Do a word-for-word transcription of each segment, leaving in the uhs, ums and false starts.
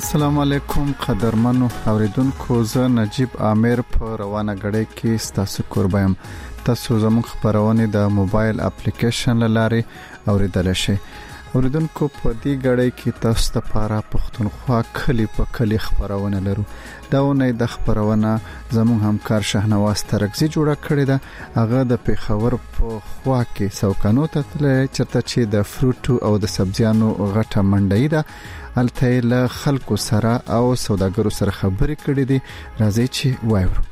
السلام علیکم قدرمنو اوریدونکو، زه نجیب عامر په روانه غړې کې ستاسو قربایم. تاسو زموږ خبرونه د موبایل اپلیکیشن لارې اوریدل شئ. اوریدونکو، په دې غړې کې تاسو لپاره پښتونخوا کلی په کلی خبرونه لرو. دا ونه د خبرونه زموږ همکار شهنواز ترکزی جوړه کړې ده. هغه د پیښور په خوا کې سوکانو ته تللی چرته چې د فروټو او د سبزیانو غټه منډي ده. الته له خلکو سره او سوداګرو سره خبرې کړې دي. راځي چې وایو.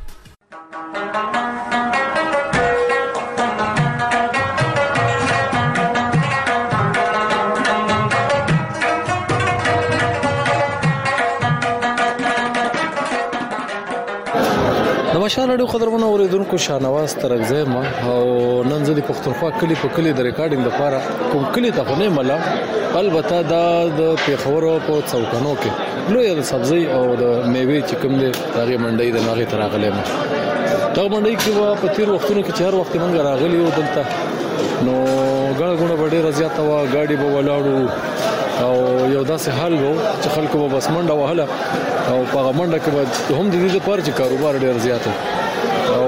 نماشان اړو قدرمنو اوریدونکو، شاهنواز ترکزی ما او نن زه د پښتونخوا کلی په کلی د ریکارډینګ لپاره کوم کلی ته نه مله، البته دا د پیښور په څوکانو کې لوی د سبزی او د میوه چې کوم دی هغه منډي د ناغه تراغله ما دا منډي کې وا په تیر وختونو کې چې هر وخت منګ راغلی او دلته نو ګڼ ګڼ وړي رضایت وا گاډي به ولاړو او یو داسې حال وو چې خلکو به بس منډه وهله او په منډه کې به هم د دې لپاره چې کاروبار ډیر زیات او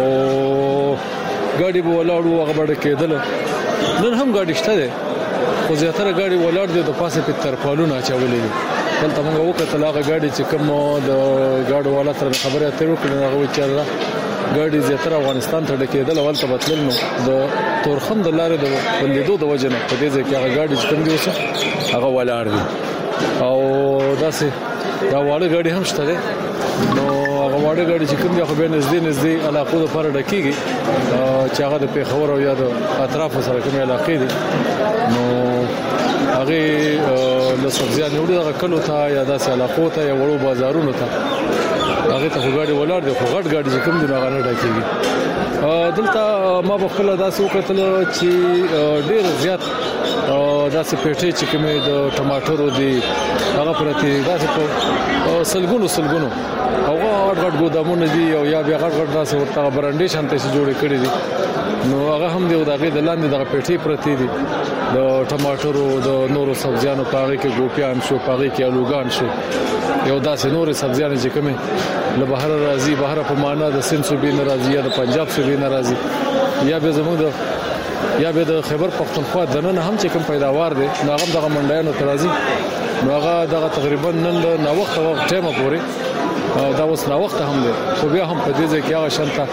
گاډي به ولاړو هغه بڑ کېدل. نن هم گاډي شته ده خو زیاتره گاډي ولاړ دي د پاسه په ترپالونه اچولې دي. دلته موږ وکړه هغه گاډي چې کوم د گاډو والا تر خبره اترو کړي هغه وچاله گاډي زیاتره افغانستان ته ډکېدل او ولته بتل نو د تورخم د لارې د ولیدو د وجنه په دې ځکه هغه گاډي چې کوم دي اوسه هغه ولاړ دي او داسې دا واړه گاډي هم شته ده. نو هغه واړه گاډي چې کوم دي خو به نږدې نږدې علاقو د پر ډکېږي چې هغه د پیښور او یا د اطراف سره کوم علاقې دي. نو هغه له سبزیانو وړي هغه کلو ته یا داسې علاقو ته یا وړو بازارونو ته هغه ته غاډي ولاړ دي خو غټ غاډي چې کوم دي هغه نه ډکېږي. دلته ما په خپل داسې وکړل چې ډېر زیات داسې پیټې چې کومې د ټماټرو دي هغه پرتی داسې په سلګونو سلګونو او غټ غټ ګودامونه دي او یا بیا غټ غټ داسې ورته برانډې شانته چې جوړې کړې دي. نو هغه هم دی دغه د لاندې دغه پیټې پرتی دي د ټماټرو د نورو سبزیانو په هغه کې ګوپیان شو، په هغه کې الوګان شو، یو داسې نورې سبزیانې چې کومې له بهر راځي، بهر په معنا د سند صوبې نه راځي یا د پنجاب صوبې نه راځي یا به زموږ د یا به د خیبر پختونخوا د نن هم چې کوم پیداوار دي هغه دغه منډیانو ته راځي. نو هغه دغه تقریبا نن د وخت وخت ټیمه پورې دا اوس نو وخت هم دی خو بیا هم په دې ځای کې هغه شانته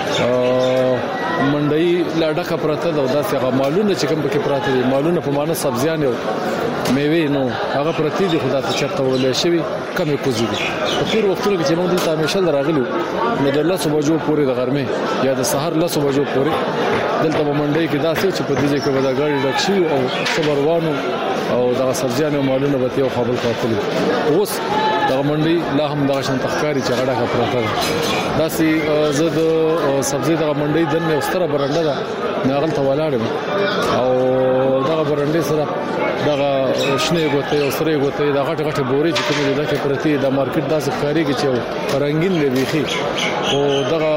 منډي لاډکه پراته ده او داسې هغه مالونه چې کوم پکې پراته دي، مالونه په معنا سبزیان او میوه نو هغه پرتی دي خدای ته چرته ولې شوی کمې کوزي دي. په تیر وختونو کې چې موږ دلته همیشه راغلو نو د لاسو بجو پورې د غرمه یا د سحر لاسو بجو پورې دلته منډي کې داسې چې په دې ځای کې ودا غاړي ډکشي او صبروانو او د سبزیان او مالونه به یو خپل قاتل. اوس دا منډي لا هم د شان تخکاری چې غړه پراته ده. داسې زه د سبزی د منډي دنه استره برنده ده ناغل ته ولاړم او دا برنده سره دغه شنه غوته او سره غوته د غټ غټ بوري چې کومه ده کې پرتی د مارکیټ داسې کاریږي چې رنگین دی بيخي او دغه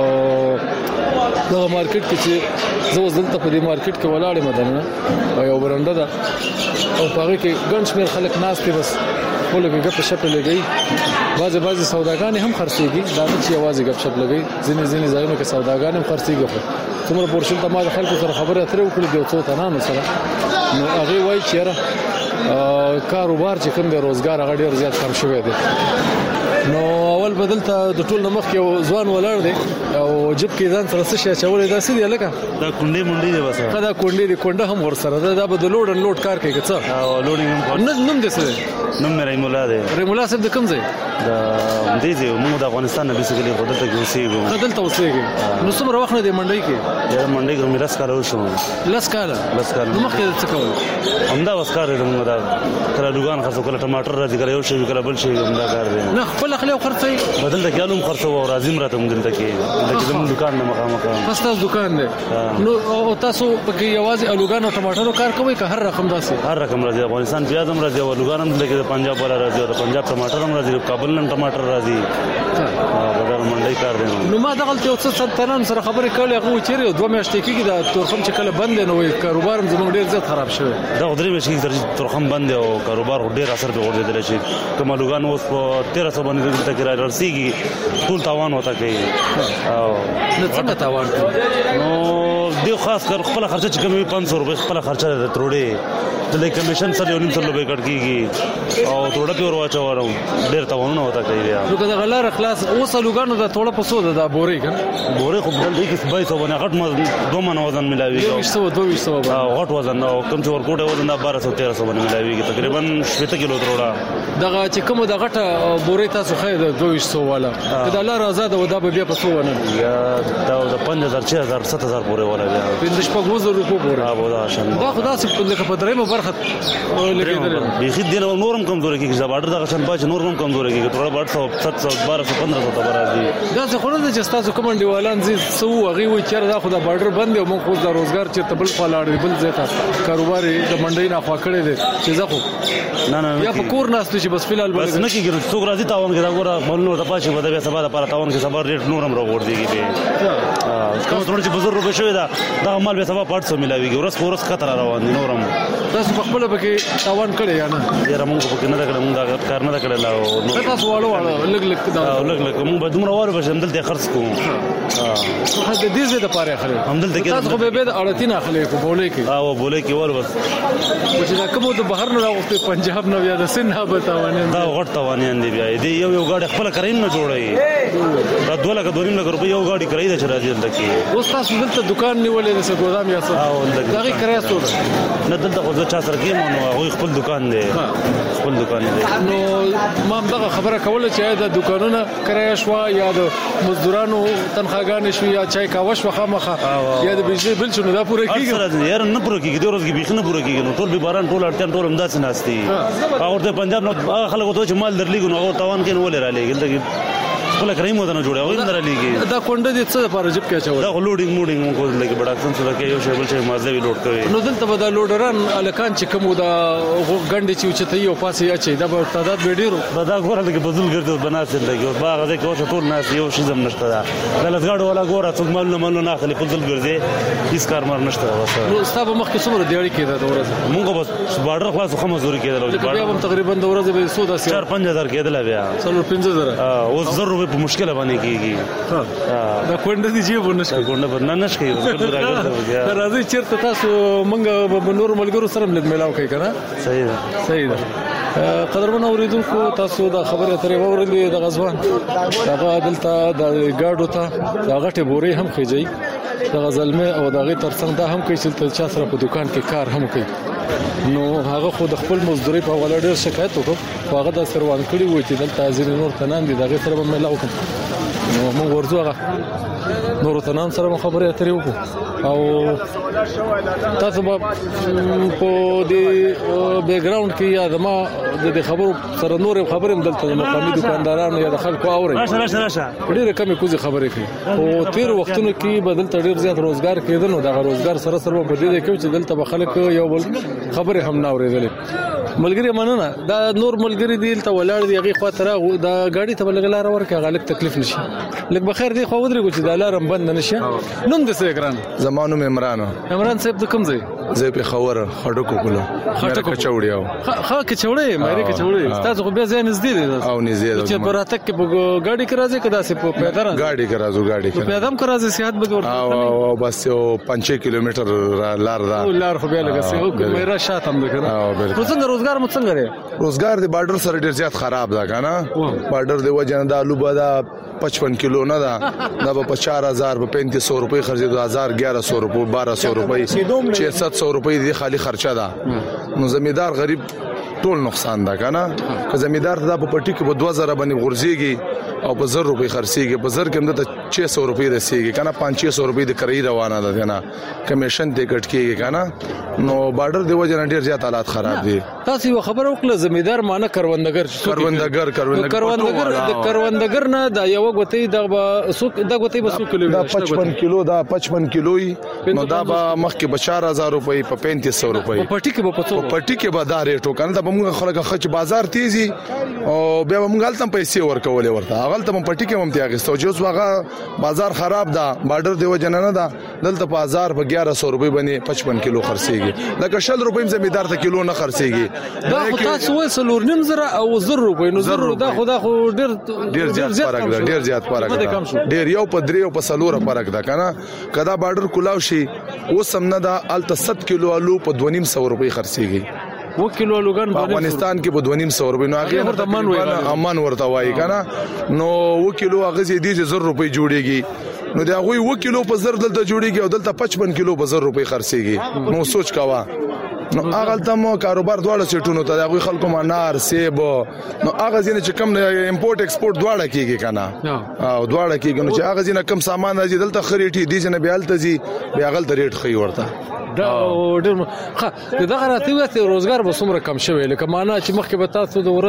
دغه مارکیټ کې چې زه وزلته په دې مارکیټ کې ولاړم مدنه او یو برنده ده او پاره کې ګڼ شمېر خلک ناس کې بس ټول کې غپ شپ لګي. بعضي بعضي سوداګان هم خرڅيږي دا چې आवाज غپ شپ لګي، ځینې ځینې ځایونو کې سوداګان هم خرڅيږي. خو څومره پورشل ته ما خلکو سره خبره اترې وکړې د څو تنانو سره نو هغه وایي چې را کاروبار چې کوم د روزګار هغه ډیر زیات کم شوی دی. نو اول بدلته د ټول نمخ یو ځوان ولاړ دی او جيب کې ځان سره څه شي چولې دا سړي لکه دا کونډې مونډې دی وسه دا کونډې دی کونډه هم ور سره دا به د لوډ ان لوډ کار کوي څه او لوډینګ هم نن نن دې څه نن مې ریمولا دی ریمولا صاحب د کوم ځای دا دې دې موږ د افغانستان نه بیسیکلی خودته کې اوسېږو دلته اوسېږو. نو څومره وخت نه دی منډي کې دا منډي کې مې لاس کار وشو لاس کار لاس کار نو مخکې څه کول همدا وسکار دی موږ دا کله لوګان خرڅو کله ټماټر راځي کله یو شی کله بل شی همدا کار دی نه خپل خپل خرڅي بدل ته کالم خرڅو او راځم راته موږ دلته کې دغه زموږ دکان نه مخامخ تاسو دکان دی نو او تاسو پکې یوازې الوګان او ټماټرو کار کوئ که هر رقم داسې هر رقم راځي افغانستان پیاز هم راځي او الوګان هم دلته پنجاب والا راځي او پنجاب ټماټر هم راځي کابل نن ټماټر راځي بدل منډي کار دی. نو نو ما دغه یو څه سنتنان سره خبرې کولې هغه چیرې دوه میاشتې کېږي دا تورخم چې کله بند نو کاروبار هم زموږ ډیر زیات خراب شوی دا درې میاشتې کېږي تورخم بند او کاروبار ډیر اثر په ورته شي کومه لوګان اوس په تیرہ سو باندې د تکرار رسیږي ټول تاوان وتا کوي او نو څنګه تاوان نو دی خاص کر خپل خرچه چې کومي پانچ سو روپے خپل خرچه تروړي د کمیشن سره یو نیم سو روپے کټ کیږي او تھوڑا په ورواچو ورو ډیر تاوانونه وتا کوي بیا نو کله غلار خلاص اوس لوګانو دا تھوڑا په سو دا بوري کنه بوري خو بل دی کې سبای سو باندې غټ ما دوه من وزن ملاوي یو څو دوه څو غټ وزن او کم چې ورکوټه وزن دا بارہ سو تیرہ سو باندې ملاوي تقریبا شپږ کیلو تروړه دغه چې کوم د غټه بوري تاسو خې د دوه څو والا کله لار آزاد و دا بیا په سو ونه یا دا د پنځه هزار چھ هزار سات هزار پورې ولا بیا پنځه شپږ وزن روپو پورې ها ودا شان دا خدا سي په لکه په درېمه برخه لګیدل بيخي دین نورم کمزوري کیږي دا باډر دا شان باج نورم کمزوري کیږي ټول باډر سات سو بارہ سو پندرہ سو ته راځي دا څه خو نه چې تاسو کوم دیوالان زی سو هغه وي چې دا خو دا باډر بند او موږ خو د روزګار چې تبل فلاړ بل زیاته کاروبار د منډي نه خوا کړی دي چې زه خو نه نه یا په کور ناست چې بس فلال بس نه کیږي څوک راځي تاون کې دا ګوره مونږ ته پاتې بده به سبا د پاره تاون کې سبا ریټ نورم راوړ دیږي به کوم څومره چې بزرګ روپے شوی دا دا مال به سبا پات سو ملاويږي ورس ورس خطر روان دي نورم تاسو په خپل به کې تاوان کړی یا نه یاره مونږ په کې نه کړل مونږ کار نه کړل او تاسو واړو واړو لګ لګ دا لګ لګ مونږ به دومره واره بشم دلته خرڅ کوم ها د دې زې د پاره خلک هم دلته کې تاسو به به د اړتین خلک په بولې کې ها و بولې کې ور بس چې دا کوم د بهر نه راغوته پنجاب نه بیا د سن نه بتاونه دا غټ توانیان دی بیا دی یو یو غاډي خپل کرین نه جوړي دا دوه لک دوه نیم لک روپۍ یو غاډي کرای دا چې راځي دلته کې اوس تاسو دلته دکان نیولې د ګودام یا څه ها دا غي کرای څو نه دلته خو چا سره کې مونږ هغه خپل دکان دی خپل دکان دی نو ما دغه خبره کوله چې دا دکانونه کرای شو یا د مزدورانو تنخواګان شو یا چای کاوه شو خامخه یا د بجلی بل شنو دا پوره کیږي یار نه پوره کیږي د ورځې کې بيخ نه پوره کیږي نو ټول به باران ټول اړتیا ټول امداد سناستي هغه ته پنجاب نو خلک ته چې مال درلېګو نو هغه توان کې نو ولې را لېګل دغه خپل کریم ودانه جوړه او اندر لېږي دا کونډه دي څه لپاره جب کې چاو دا لوډینګ موډینګ مو کول لګي بڑا څنګه سره کې یو شی بل شی مازه وی لوډ کوي نو دلته به دا لوډران الکان چې کوم دا غنډې چې چته یو پاسه اچي دا به تعداد به ډیرو دا ګوره لکه بدل ګرځي بناسل لګي او باغ دې کوڅه ټول ناس یو شی زم نشته دا لږګاډ ولا ګوره څوک مال نه مال نه اخلي بدل ګرځي هیڅ کار مر نشته واسه نو ستاسو مخ کې څومره دیړی کېده دا ورځ مونږ بس باډر خلاص خو مزوري کېدل او بیا هم تقریبا د ورځ به سودا سي چار پنځه هزار کېدل بیا څلور پنځه هزار او زر روپے په مشکل باندې کېږي دا کونډه دي چې ونش کونډه باندې نش کوي راځي چیرته تاسو مونږ به نور ملګرو سره ملګ ملاو کوي کنه صحیح ده صحیح ده قدرمن اوریدونکو تاسو دا خبره ترې وورلې د غزوان دا دلته د ګاډو ته دا غټه بوري هم خېږي د غزلمه او دغه ترڅنګ دا هم کوي چې چا سره په دکان کې کار هم کوي نو هغه خو د خپل مزدوري په ولا ډېر شکایت وکړ هغه د سروان کړي وو چې دلته ځینې نور تنان دي دغه سره به ملاو کوم نو موږ ورځو هغه نور تنان سره خبرې اترې وکړو او تاسو به په دې بیک ګراوند کې یا زما د خبرو سره نور خبرې هم دلته د مقامي دکاندارانو یا د خلکو اوري راشه راشه راشه ډېر کمې کوزي خبرې کوي او تیر وختونو کې بدل ته ډېر زیات روزګار کېدل نو د روزګار سره سره په دې کې چې دلته به خلک یو بل خبرې هم نه اورېدلې ملګری مننه دا نور ملګری دی ته ولاړ دی هغه خاطر دا غاډي ته بلګلار ورکه غالک تکلیف نشي لکه بخیر دی خو ودرې چې دا لارم بند نشي نوم د سګران زمانو عمران عمران صاحب د کوم ځای زه په خبر خټکو کولو خټکو چوڑیاو خا کې چوڑې مې کې چوڑې تاسو خو بیا ځای نږدې دی او نږدې چې پراته کې غاډي کې راځي کدا سه په پیدل غاډي کې راځو غاډي کې پیدام کې راځي سیاحت به ورته او بس یو پنځه کیلومتر لار دا لار خو بیا لګسي او میرا شاتم ده کنه نو څنګه روزګار مو څنګه دی روزګار دی بارډر سره ډیر زیات خراب ده کنه بارډر دی وجه د آلو بدا پچپن کیلو نه ده دا په چار هزار په پینتیس سو روپۍ خرچې دو هزار گیارہ سو روپۍ بارہ سو روپۍ چھ سات سو روپۍ دی خالی خرچه ده نو زمیدار غریب ټول نقصان ده کنه که زمیدار دا په پټی کې په دوه زره باندې غورځيږي او په زر روپۍ خرڅيږي په زر کې هم د چھ سو روپۍ رسیږي کنه پانچ سو روپۍ د کرای روانه ده کنه کمیشن ته کټ کیږي کنه نو بارډر دی وجه ډیر زیات حالات خراب دي تاسو یو خبر وکړه زمیدار معنی کروندګر کروندګر کروندګر کروندګر د کروندګر نه دا یو غوتې د سوق د غوتې په سوق کیلو دا پچپن کیلو دا پچپن کیلوي نو دا به مخکې به چار هزار روپۍ په پینتیس سو روپۍ په پټی کې په پڅو په پټی کې به دا ریټو کنه دا موږ خلک خچ بازار تیزي او بیا موږ هلته پیسې ورکولې ورته اغل ته پټی کې ممتیا غستو چې اوس هغه بازار خراب ده بارډر دی وجنه نه ده دلته په هزار په اګیاره سو روپۍ باندې پچپن کیلو خرڅيږي لکه شل روپۍ زمیدار ته کیلو نه خرڅيږي دا خو تاسو وایي سلور نیم زره او زر روپۍ نو زر دا خو دا خو ډیر ډیر زیات فرق ده ډیر زیات فرق ده ډیر یو په درې او په سلور فرق ده کنه کدا بارډر کولاو شي اوس هم نه ده الته ست کیلو الو په دوه نیم سو روپۍ خرڅيږي و کیلو الوګان په افغانستان کې په دوه نیم سو روپۍ نو هغه ورته امان ورته وایي کنه نو و کیلو هغه زی دي زر روپۍ جوړيږي نو دا غوي و کیلو په زر دلته جوړيږي او دلته پچپن کیلو په زر روپۍ خرڅيږي نو سوچ کاوه نو هغه تم کاروبار دواړه سیټونو ته هغه خلکو منار سیب نو هغه ځینې چې کم امپورټ ایکسپورټ دواړه کیږي کنه او دواړه کیږي نو چې هغه ځینې کم سامان راځي دلته خریټي دي چې نه بیالته زی بیا غل د ریټ خي ورته دا ډېر ښه دا راته وته روزګار به څومره کم شوی لکه معنا چې مخکې به تاسو د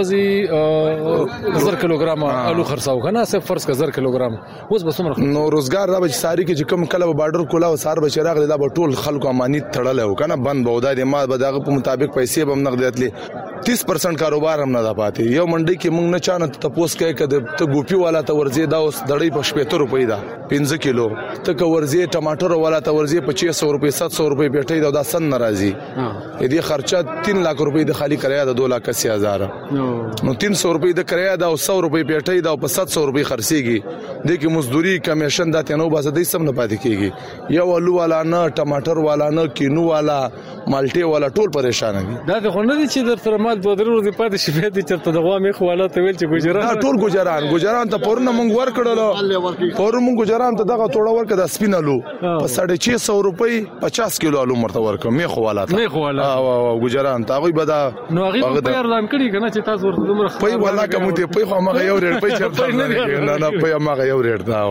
ورځې زر کیلوګرام الو خرڅاو کنه صرف فرض کا زر کیلوګرام اوس به څومره نو روزګار دا به ساری کې چې کم کله بارډر کولا او سار به چراغ دا به ټول خلکو امانیت تړل او کنه بند بودا د ما به دغه په مطابق پیسې به نقدیتلی تیس پرسنٹ کاروبار هم نه دا پاتې یو منډي کې مونږ نه چانه تپوس کوي کده ته ګوپی والا ته ورځي دا اوس دړې په شپږ روپۍ دا پنځه کیلو ته ک ورځي ټماټر والا ته ورځي پچیس سو روپۍ سات سو روپۍ پیټي دا, دا سن ناراضي دې خرچه تین لک روپۍ د خالی کریا دا دو لک اسی هزار نو تین سو روپۍ د کریا دا او سو روپۍ پیټي دا په سات سو روپۍ خرڅيږي د کې مزدوري کمیشن دا تنو باسه دې سم نه پاتې کیږي یو الو والا نه ټماټر والا نه کینو والا مالټي والا ټول پریشان دي دا خو نه دي چې در تر مال دوه درو دي پاتې شي به دي چرته دغه مې خواله ته ویل چې ګجران ټول ګجران ګجران ته پورنه مونږ ور کړلو پور مونږ ګجران ته دغه توړه ور کړه سپینالو په ساڑھے چھ سو روپۍ پچاس کیلو الو مرته ورکم مې خواله ته مې خواله او ګجران ته غوي بدا نو هغه په اعلان کړی کنه چې تاسو ورته دومره په ولا کوم ته په خو مغه یو ریټ په چرته نه نه په مغه یو ریټ دا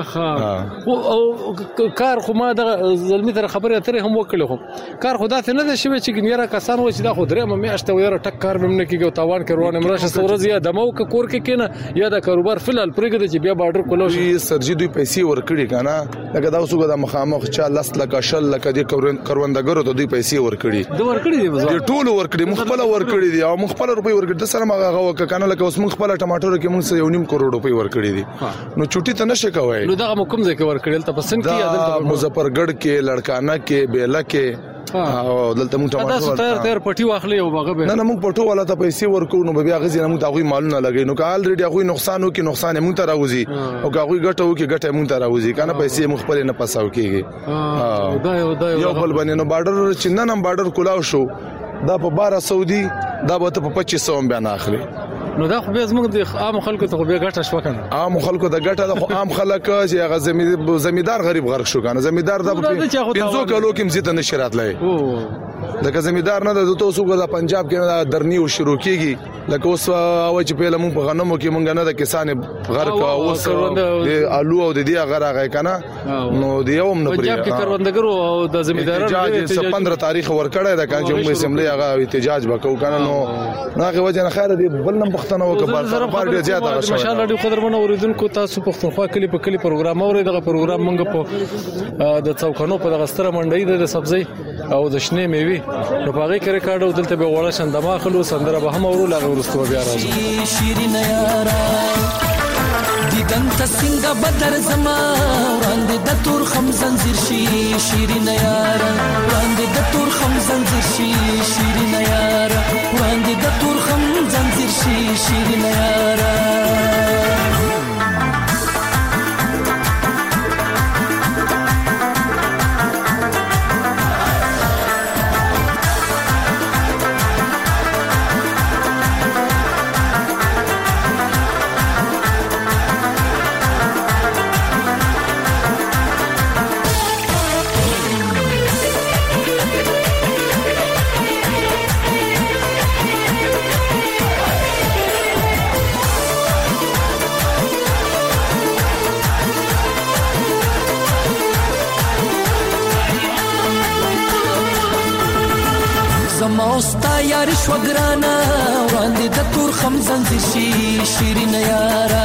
وا او کار خو ما د زلمی تر خبره ترې هم وکړل خو کار خدا ته نه شوی چې ګنیره کسان و چې دا خو درې مې اشته ويره ټک کار مې نه کیږي تاوان کروانه مرشه سورز یا دمو ک کور کې کینه یا د کاروبار فلال پرګد چې بیا بارډر کولو شي سرجی دوی پیسې ورکړي کنه لکه دا اوسګه د مخامخ چا لس لکه شل لکه د کروندګرو ته دوی پیسې ورکړي دوی ورکړي دي د ټولو ورکړي مخبل ورکړي دي او مخبل روپۍ ورکړي د سره مغه غو کنه لکه اوس مخبل ټماټر کې موږ یو نیم کروڑ روپۍ ورکړي دي نو چټي ته نشه کوي نو دا کوم ځای کې ورکړل ته پسند کی عادت مظفرګړ کې لړکانه کې بیله کې او دلته موږ ټماټر تاسو تر تر پټي واخلې او هغه به نه نه موږ پټو والا ته پیسې ورکو نو بیا غزي نه موږ تاغوي مالونه لګي نو کال ریډي هغه نقصان وکي نقصان موږ ته راوځي او هغه ګټه وکي ګټه موږ ته راوځي کنه پیسې موږ خپل نه پساو کیږي ها دا یو دا یو بل باندې نو بارډر چې نن هم بارډر کولاو شو دا په بارہ سو دی دا به ته په پچیس سو بیان اخلي نو دا خو به زموږ د عام خلکو ته خو به ګټه شو کنه عام خلکو د ګټه د عام خلک چې هغه زمي زمیدار غریب غرق شو کنه زمیدار د پنځو کلو کې مزید نشرات لای لکه زمیدار نه د توسو غو د پنجاب کې درنی او شروع کیږي لکه اوس او چې په لمون په غنمو کې مونږ نه د کسان غرق اوس د الو او د دی غره غای کنه نو د یوم نه پری پنجاب کې کروندګرو او د زمیدارانو د پندرہ تاریخ ور کړه د کانجوم اسمبلی هغه احتجاج وکاو کنه نو هغه وجه نه خیر دی بل نم پښتنه وکړه بار ډیر زیات هغه شو ماشاءالله ډیر قدرمن اوریدونکو تاسو پښتونخوا کلی په کلی پروګرام اوري دغه پروګرام مونږ په د څوکانو په دغه ستره منډي د سبزی او د شنه میوي نو پاره کې ریکارډ او دلته به وړه شندما خلو سندره به هم اورو لاغه ورستو بیا راځي شیرین یارا دیدن تسنګ بدر زما وړاندې د تور خم زنجیر شي شیرین یارا وړاندې د تور خم زنجیر شي شیرین یارا وړاندې د تور خم زنجیر شي شیرین یارا زموستا یار شوګرانا وړاندې د تور خم زنجیر شي شیرین یارا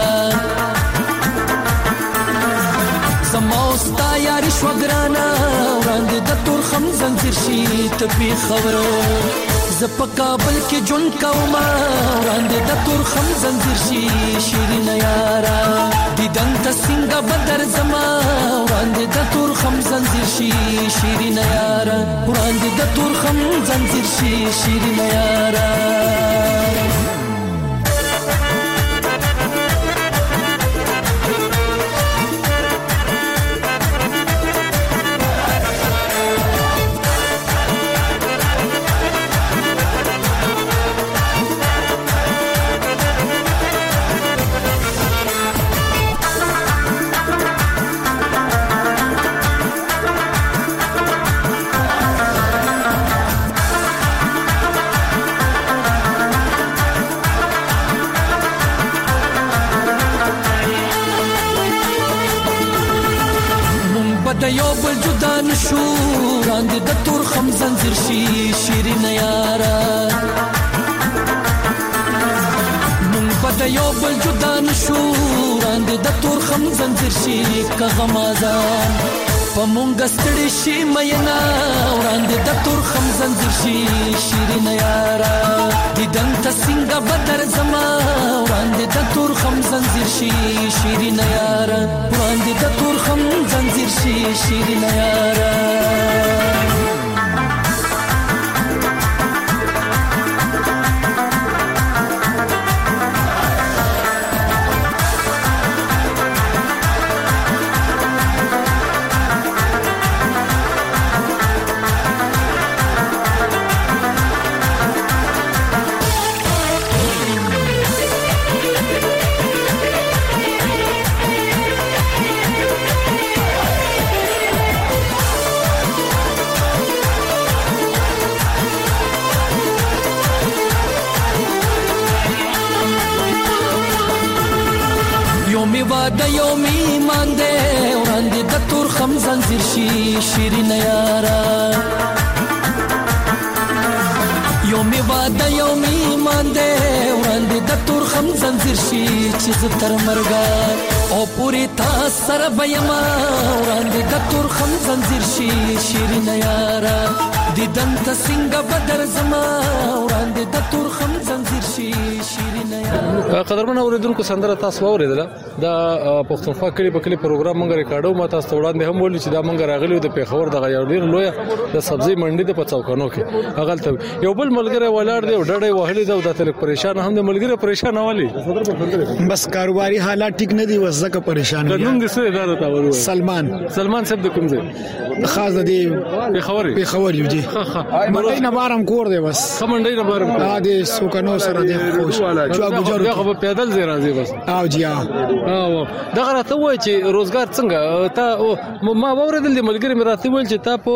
زموستا یار شوګرانا وړاندې د تور خم زنجیر شي ته په خبرو زپ کابل کې جون کوما وړاندې د تور خم زنجیر شي شیرین یارا دیدن ته څنګه بدر زما وړاندې د تور خم زنجیر شي شیرین یارا وړاندې د تور خم زنجیر شي شیرین یارا د یو بل جدا نشو وړاندې د تور خم زنجیر شي شیرین یارا مونږ به د یو بل جدا نشو وړاندې د تور خم زنجیر شي که غمازان په مونږ ستړي شي مینا وړاندې د تور خم زنجیر شي شیرین یارا دیدن ته څنګه بدر زما وړاندې د تور خم زنجیر شي شیرین یارا وړاندې د تور خم زنجیر شي شیرین یارا د یومي ایمان دې وړاندې د تور خم زنجیر شي شیرین یارا یومي واده یومي ایمان دې وړاندې د تور خم زنجیر شي چې زه تر مرګه او پوری تا سره بېما وړاندې د تور خم زنجیر شي شیرین یارا دیدن ته څنګه بدر زما وړاندې د تور خم زنجیر شي شیرین یارا قدرمن اوریدونکو سندره تاسو اوریدله دا پښتونخوا کلی په کلی پروګرام مونږ ریکارډو ما تاسو وړاندې هم ویل چې دا مونږ راغلیو د پیښور د غیاړ ډیر لوی د سبزی منډي د پڅوکانو کې اغلته یو بل ملګری ولاړ دی ډډې وهلې دا د تل پریشان هم د ملګری پریشان والی بس کاروباري حالات ټیک نه دي وزکه پریشان دي نوم دې څه اداره تا ورو سلمان سلمان صاحب د کوم ځای خاص دی پیښور پیښور یو دي منډي نه بارم کور دی بس منډي نه بارم دا د سوکانو سره دی خوش جو ابو جرو هغه پیدل زی راځي بس او جی او دا راته وای چې روزګار څنګه تا ما وردل دي ملګری مې راته ویل چې تا په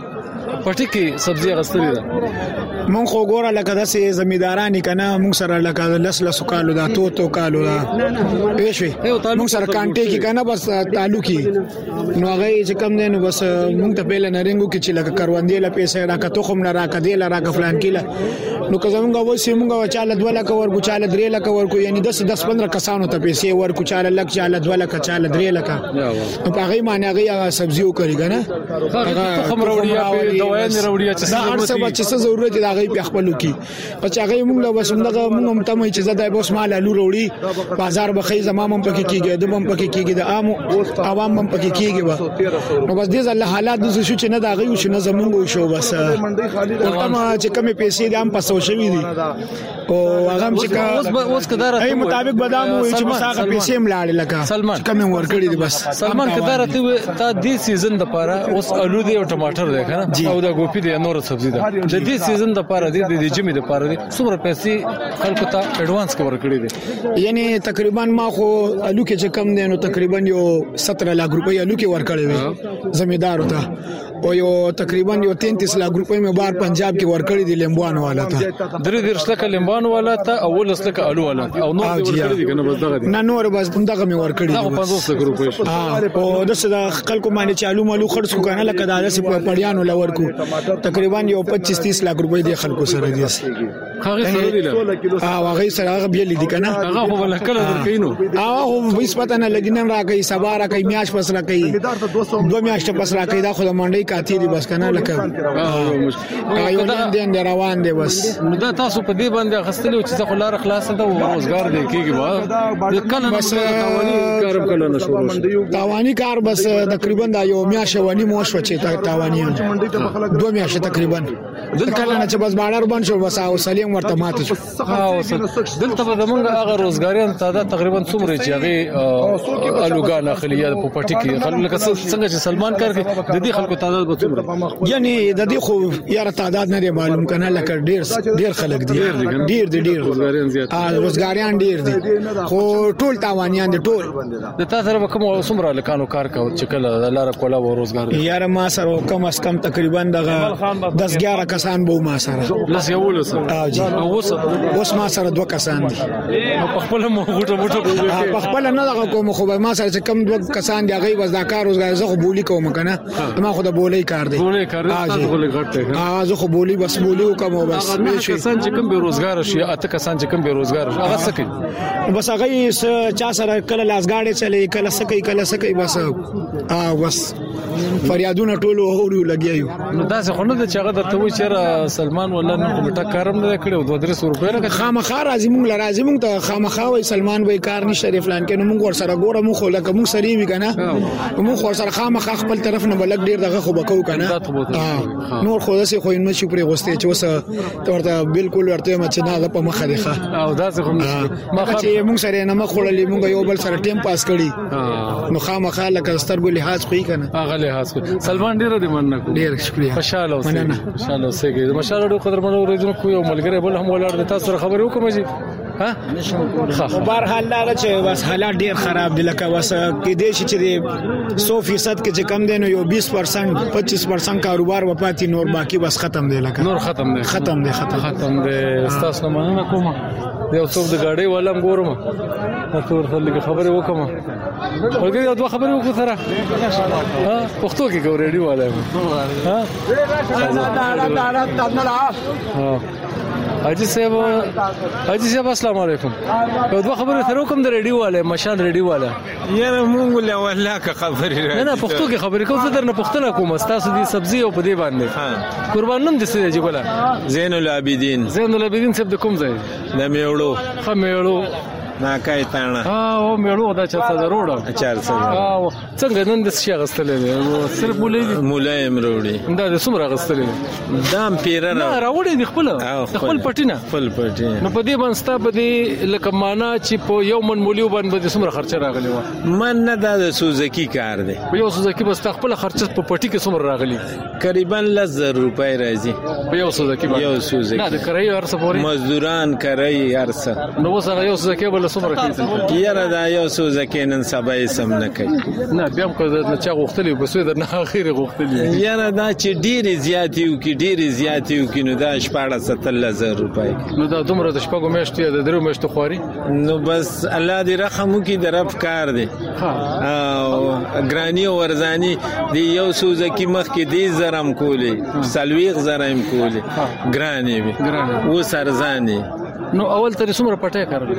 پټی کې سبزی غستلی ده مونږ خو ګوره لکه داسې زمیندارانی کنه مونږ سره لکه لس لس کالو دا تو تو کالو دا پېښوي مونږ سره کانټې کې کنه بس تعلقي نو هغه چې کم نه نو بس مونږ ته پیل نه رنګو کې چې لکه کروندې لا پیسې راکا تو خم نه راکا دی لا راکا فلان کیله نو که زمونږ وسی مونږ چاله دوه لک ورکو چاله درې لک ورکو یعنی دس دس پندرہ کسانو ته پیسې ورکو چاله لک چاله دوه لک چاله درې لک نو په هغه معنی هغه سبزیو کوي کنه هغه خم وروړیا دوايان وروړیا چې څه ضرورت دی هغه په خپل کې او چې هغه موږ له وسمدغه موږ هم ته چې زده به اسماعیل الو وروړي بازار به خې زمام هم پکې کېږي د هم پکې کېږي د عام عوام هم پکې کېږي نو بس دې ځل حالات د شو چې نه دا غي شو نه زمونږ شو بس ورته چې کمې پیسې د هم پسو شوې دي او هغه هم چې اوس کدار ای مطابق بدامو چې مساغه پیسې ملاړ لکه کمې ورکړي دي بس سلمان کدار ته تا دې سیزن د پاره اوس الو دی او ټماټر دی کنه او دا ګوپی دی نور سبزی ده د دې سیزن د پاره دی د جمی د پاره دی څومره پیسې خلکو ته ایڈوانس کور کړی دي یعنی تقریبا ما خو الو کې چې کم دی نو تقریبا یو سترہ لک روپۍ الو کې ورکړی وي زمیندار ته او یو تقریبا یو تینتیس لک روپۍ مې بار پنجاب کې ورکړی دي لیمبوان والا ته درې درش لک لیمبوان والا ته اول لک الو والا او نور ورکړی دي کنه بس دغه نه نور بس دغه مې ورکړی دي پنځوس لک روپۍ او دغه د خلکو باندې چالو مالو خرڅ کو کنه لکه داسې په پړیانو لور کو تقریبا یو پچیس تیس لک روپۍ دي خلکو سره دي هغه سره دی او هغه سره هغه بیل دي کنه هغه خو بل کله درکینو هغه هیڅ پته نه لګینن راکې سبا راکې میاش پس راکې دوه میاشتې پس راکې دا خو د منډي کاتی دي بس کنه لکه یو نه دین روان دي بس نو دا تاسو په دې باندې غستلو چې څه خلار خلاص ته روزګار دی کیږي با کله بس کارم کله نه شروع شي تاوانی کار بس تقریبا دا یو میاش ونی مو شو چې تاوانی دوه میاشتې تقریبا دلته نه چې بس بارر بن شو بس او سلیم ورته مات شو دلته به موږ هغه روزګاریان تعداد تقریبا څومره چې هغه الوګان اخلیه په پټی کې خلک لکه څنګه چې سلمان کار کې د دې خلکو تعداد به څومره یعنی د دې خو یاره تعداد نه معلوم کنه لکه ډیر ډیر خلک دي ډیر دي ډیر روزګاریان زیات ا روزګاریان ډیر دي خو ټول تاوانیان دي ټول د تاسو سره کوم څومره لکانو کار کاو چې کله لار کولا و روزګار یاره ما سره کم اس کم تقریبا دغه دس اګیاره کسان بو ما سره لس یو لس او جی اوس اوس ما سره دوه کسان دي په خپل مو غوټه غوټه په خپل نه دغه کوم خو ما سره کم دوه کسان دي هغه وځ دا کار روزګار زه خو بولی کوم کنه ما خو د بولی کار دی بولی کار دی تاسو بولی غټه ها زه خو بولی بس بولی وکم او بس کسان چې کوم بیروزګار شي اته کسان چې کوم بیروزګار شي هغه سکي بس هغه چا سره کله لاسګاډي چلی کله سکي کله سکي بس ا بس فریادونه ټول اورو لګیایو نو دا څه خو نه چې هغه درته وي چې سلمان ولا نه کومه کارم نه کړو دوه درې سو روپیا نه خامخا راځي مونږ لرازي مونږ ته خامخا وای سلمان وای کار نشته ری فلان کې نو مونږ ور سره ګوره مونږ لکه مونږ سری وی کنه مونږ ور سره خامخا خپل طرف نه بلک ډیر دغه خو بکو کنه نور خو داسې خو نه شي پرې غوسته چې وسه ورته بالکل ورته مچ نه ده په مخه دی او دا څه خو ما چې مونږ سره نه مخړلې مونږ یو بل سره ټیم پاس کړی نو خامخا لکه سترګو لحاظ کوي کنه هغه لحاظ کوي سلمان ډیر دې مننه کو ډیر شکریہ خوشاله اوسئ خوشاله اوسئ مشاله ډو قدر منو ورځو کو یو ملګری بل هم ولر تاسو سره خبرې وکم جی ها خو بهر حال دا چې بس حالات ډیر خراب دي لکه وس کې دې چې سو فیصد کې چې کم دي نو یو بیس پرسنټ پچیس پرسنټ کاروبار وپاتې نور باقی بس ختم دی لکه نور ختم دی ختم دی ختم ختم دی تاسو مننه کوم یو څوک د غاډي ولم ګورم تاسو ورته لږ خبرې وکم ورګي یو دوه خبرې وکړه سره ها پښتو کې ګورېډي والا ها ها حاجی صاحب حاجی صاحب السلام علیکم یو دوه خبرې سره کوم د ریډیو والا مشان ریډیو والا یاره مونږ له ولا کا خبرې نه نه پښتو کې خبرې کوم څه درنه پښتنه کوم تاسو دي سبزی او په دې باندې قربان نوم دې څه دی ګولا زین العابدین زین العابدین صاحب د کوم ځای د میوړو خمیړو ناکای تانه ها او میړو دا چا څه روړ اچار څه او څنګه نن د شي غستلې صرف مولای مولای امروړي دا د سمره غستلې دام پیره نه راوړې د خپل خپل پټینا خپل پټی نو په دې باندې ستا په دې لکه معنا چې په یو من مولیو باندې سمره خرچه راغلی و من نه دا د سوزکی کار دی په یو سوزکی بس خپل خرچه په پټی کې سمره راغلی تقریبا لزر روپۍ راځي په یو سوزکی باندې یو سوزکی نه د کرای هر څه پوري مزدوران کرای هر څه نو وسره یو سوزکی بل سمره کیږي یاره دا یو سوزکی نن سبا یې سم نه کوي نه بیا هم که چا غوښتلی بس در نه اخر غوښتلی یاره دا چې ډېرې زیاتې وکړي ډېرې زیاتې وکړي نو دا شپاړس اتلس زره روپۍ نو دا دومره د شپږو میاشتو یا د درېو میاشتو خواري نو بس الله دې رحم وکړي د رب کار دی او ګراني او ورزاني د یو سوزکی مخکې دې زره هم کولې څلوېښت زره هم کولې ګرانې وي اوس ارزانې نو اول ترې څومره پټۍ کرلې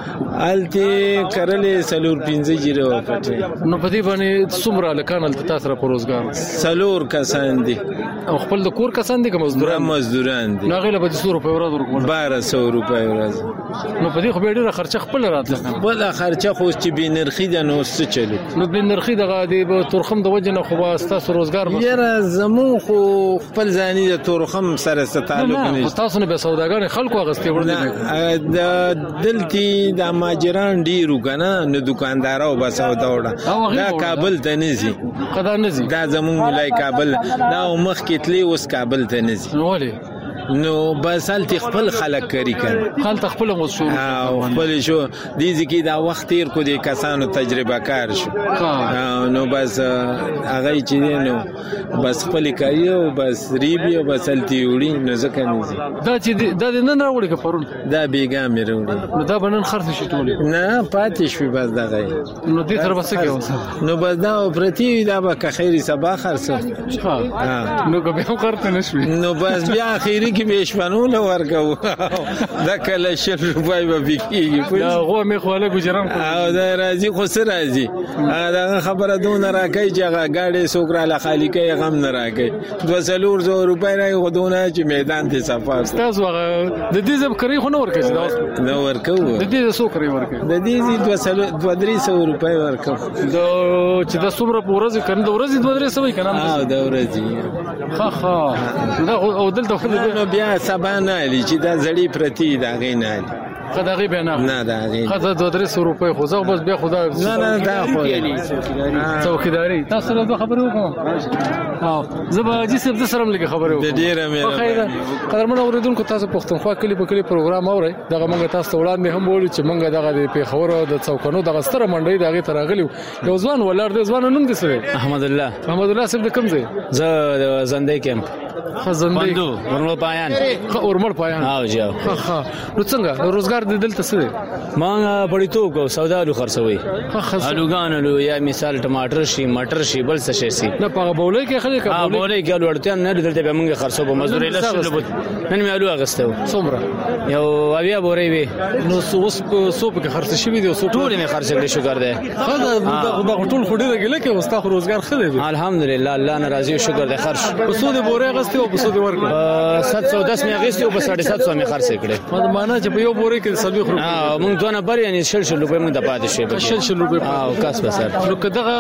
هلته کرلې څلور پنځه جیره وکړې نو په دې باندې څومره هلکان هلته تا سره په روزګار څلور کسان دي او خپل د کور کسان دي که مزدوران مزدوران دي نو هغې له به د څو روپۍ ورځ ورکوله باره سوه روپۍ ورځ نو په دې خو بیا ډېره خرچه خپله راتله بله خرچه خو چې بې نرخي ده نو څه چلو نو بې نرخي دغه د تورخم د وجې نه خو به ستاسو روزګار یاره زمون خو خپل ځاني د تورخم سره څه تعلق نه خو تاسو نه بیا سوداګانې خلکو اخیستې وړلې د دلته د ماجران ډیرو کنه نو دکاندارو بس او دوړه دا کابل ته نزي قدا نزي دا زمون ملای کابل دا مخ کې تلی اوس کابل ته نزي نو ولې نو بس هلته خپل خلک کری کړي خپل خپل مو شو او خپل شو دې ځکه دا وخت تیر کو دي کسانو تجربه کار شو نو بس هغه چې نو بس خپل کوي او بس ریبي او بس هلته وړي نو ځکه نزي دا چې دا نن راوړي که پرون دا بیګا مې راوړي نو دا بنن خرڅ شي ټول نه پاتې شوي بس دغه نو دې تر وسه کې نو بس دا پرتی دا به که خیری سبا خرڅ ها نو که بیا خرڅ نشوي نو بس بیا اخیری کې به شپانونه ورکو دا کله شل روپۍ به بکیږي دا غوا مې خواله ګجران او دا راځي خو سره راځي دا خبره دونه راکې چې هغه گاډي سوکرا له خالی کې غم نه راکې دوه سلور زو روپۍ راي غدونه چې میدان ته صفار تاسو هغه د دې زب کری خو نه ورکې دا نو ورکو د دې سوکري ورکې د دې دوه سلور دوه درې سو روپۍ ورکو دا چې د څومره پورز کنه د ورځې دوه درې سو کنه ها د ورځې ها ها دا او دلته نو بیا سبا نه لې چې دا زړی پرتی دا غینه خدای به نه نه دا غي خدای دوه درې سو روپۍ خو زه بس بیا خدا نه نه دا خو څوکیداری تاسو له خبرو کوم ها زبا جسم د سره لګي خبرو د ډیره مې خیر قدرمن اوریدونکو تاسو پښتونخوا کلی په کلی پروګرام اوري دغه موږ تاسو وړاندې هم وړو چې موږ دغه د پیښور د څوکانو دغه ستره منډي دغه ترغلی یو ځوان ولر د ځوان نوم دسه احمد الله احمد الله صاحب د کوم ځای زه د زندې کیمپ خزندې ورمل پایان ورمل پایان او جاو ها ها نو څنګه روزګار د دلته څه دی ما پړیتو کو سودالو خرڅوي الوګان له یا مثال ټماټر شي مټر شي بل څه شي نه په بولې کې خلک ها بولې کې ورته نه دلته به موږ خرڅو په مزدوري لسل نن مې الو اغستو څومره یو اویا بورې وي نو اوس سوپ کې خرڅ شوی دی او سوپ ټول مې خرڅ کړی شکر دی خدای دا ټول خوري راګل کې واستخ روزګار خله دی الحمدلله الله ناراضي شکر دی خرڅ په سود بورې اغستو او په سود ورکړ سات سو دس مې اغستو او په ساڑھے سات سو مې خرڅ کړی ما معنا چې په یو بورې کې سلوي خوري ها مونږ دونه بر یعنی شل شل روپے مونږ د پاتې شي شل شل روپے او کاس به سر نو کداغه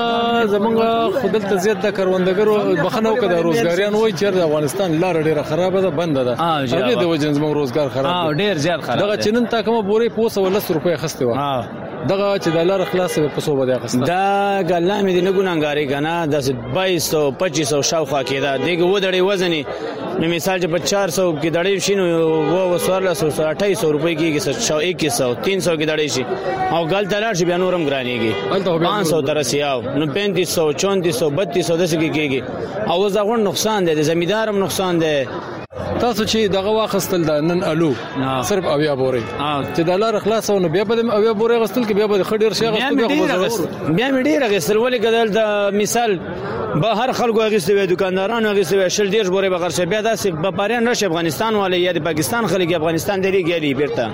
زمونږ خپل ته زیات د کروندګرو بخنو کده روزګاریان وای چې د افغانستان لار ډیره خراب ده بند ده هغه د وجه زموږ روزګار خراب ها ډیر زیات خراب دغه چنن تا کوم بورې پوسه ولس روپے خسته و ها دغه چې د لار خلاص په سو بده خسته دا ګلامې دي نه ګونګاری کنه د بایس سو پچیس سو شاوخوا کېدا دغه ودړې وزنی نو مثال چې په چار سو کې دړې شینو و وسوارله سو اٹھائیس سو روپے کېږي سو اکیس سو تین سو کې دړې شي او ګل دلار شي بیا نورم ګرانېږي پانچ سو ترسیاو نو پینتیس سو چونتیس سو بتیس سو دسه کې کېږي او زغون نقصان دی د زمیدارم نقصان دی تاسو چې دغه واخستل د نن الو صرف اویا بوري چې د لار خلاص او بیا به اویا بوري غستل کې بیا به خډیر شي غستل بیا مې ډیر غستل ولې کدل د مثال به هر خلکو غستې وي دکاندارانو غستې وي شل ډیر بوري به خرڅ بیا داسې بپاریان نشه افغانستان والے یا د پاکستان خلک افغانستان دی لري بیرته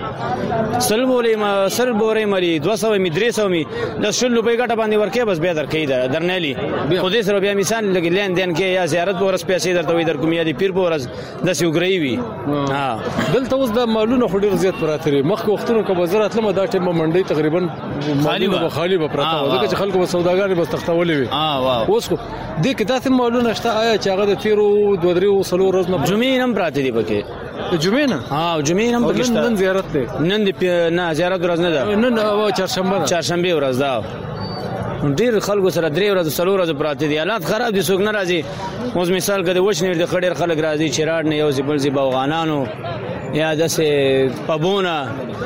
سل بوري ما سل بوري مری دوه سو می درې سو می د شل روپۍ ګټه باندې ورکې بس بیا درکې درنالي خو دې سره بیا مثال لګ لین دین کې یا زیارت ورس پیسې درته وي در کوم یا د پیر ورس د سیوګریوي ها دلته اوس د مالونو خډیر زیات پراته مخکې وختونو کې وزارت لمه دا ټیم منډي تقریبا خالی به خالی به پراته ځکه چې خلکو به سوداګر بس تختولې وي ها واه اوس دې کې تاسو مالونه شته آیا چې هغه د تیرو دوه درې سلو ورځې نه جمعې نم پراته دي پکې جمعې نه ها جمعې نم پکې نن زیارت دی نن د نه زیارت ورځ نه ده نن چهارشنبه چهارشنبه ورځ ده ډیر خلکو سره درې ورځې څلور ورځې پراته دي حالات خراب دي څوک نه راځي اوس مثال کده وښنیر د خډیر خلک راځي چې راډ نه یو ځبل زی باغانانو یا دسه پبونه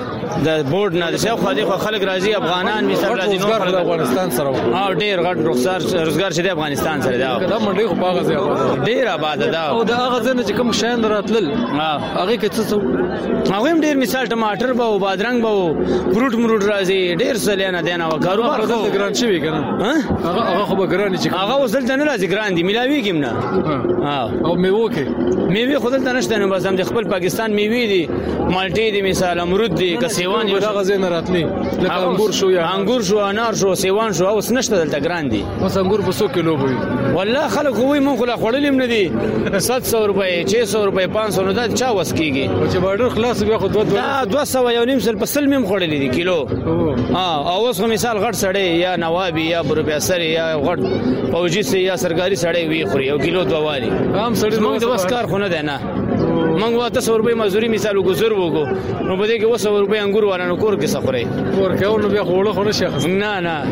د بورډ نه څو خالي خلک راځي افغانان مثال راځي نو خلک افغانستان سره او ډیر غټ رخصار روزګار شته افغانستان سره دا دا منډي خو باغ زی ډیر آباد ده او دا هغه ځنه چې کوم شاین راتلل هغه کې څه هغه ډیر مثال ټماټر به او بادرنګ به فروټ مروټ راځي ډیر سلیانه دینه او کاروبار خو ګران شي کنه هغه هغه خو به ګران شي هغه وصل ته نه راځي ګران دي ملاوي کېم نه او میوه کې میوه خو دلته نشته نو بس هم د خپل پاکستان میوه دي مالټي دي مثال امرود دي کسيوان یو هغه ځای نه راتلی لکه انګور شو یا انګور شو انار شو سیوان شو اوس نشته دلته ګران دي اوس انګور په څو کیلو وي والله خلک وې مونږ خلا خړلې نه دي سات سو روپے چھ سو روپے پانچ سو نو دا چا وس کیږي چې بارډر خلاص بیا خو دوه دوه سو یو نیم سل په سل مم خړلې دي کیلو ها اوس مثال غټ سړی یا نوابي یا پروفیسور یا غټ فوجي سي یا سرکاري سړی وی خوري یو کیلو دوه واري هم سړی موږ د وسکار خو نه ده نه موږ واته سو روپے مزدوري مثال وګزر وګو نو بده کې وسو روپے انګور ورانو کور کې سفرې کور کې نو بیا خوړه خو نه شي نه نه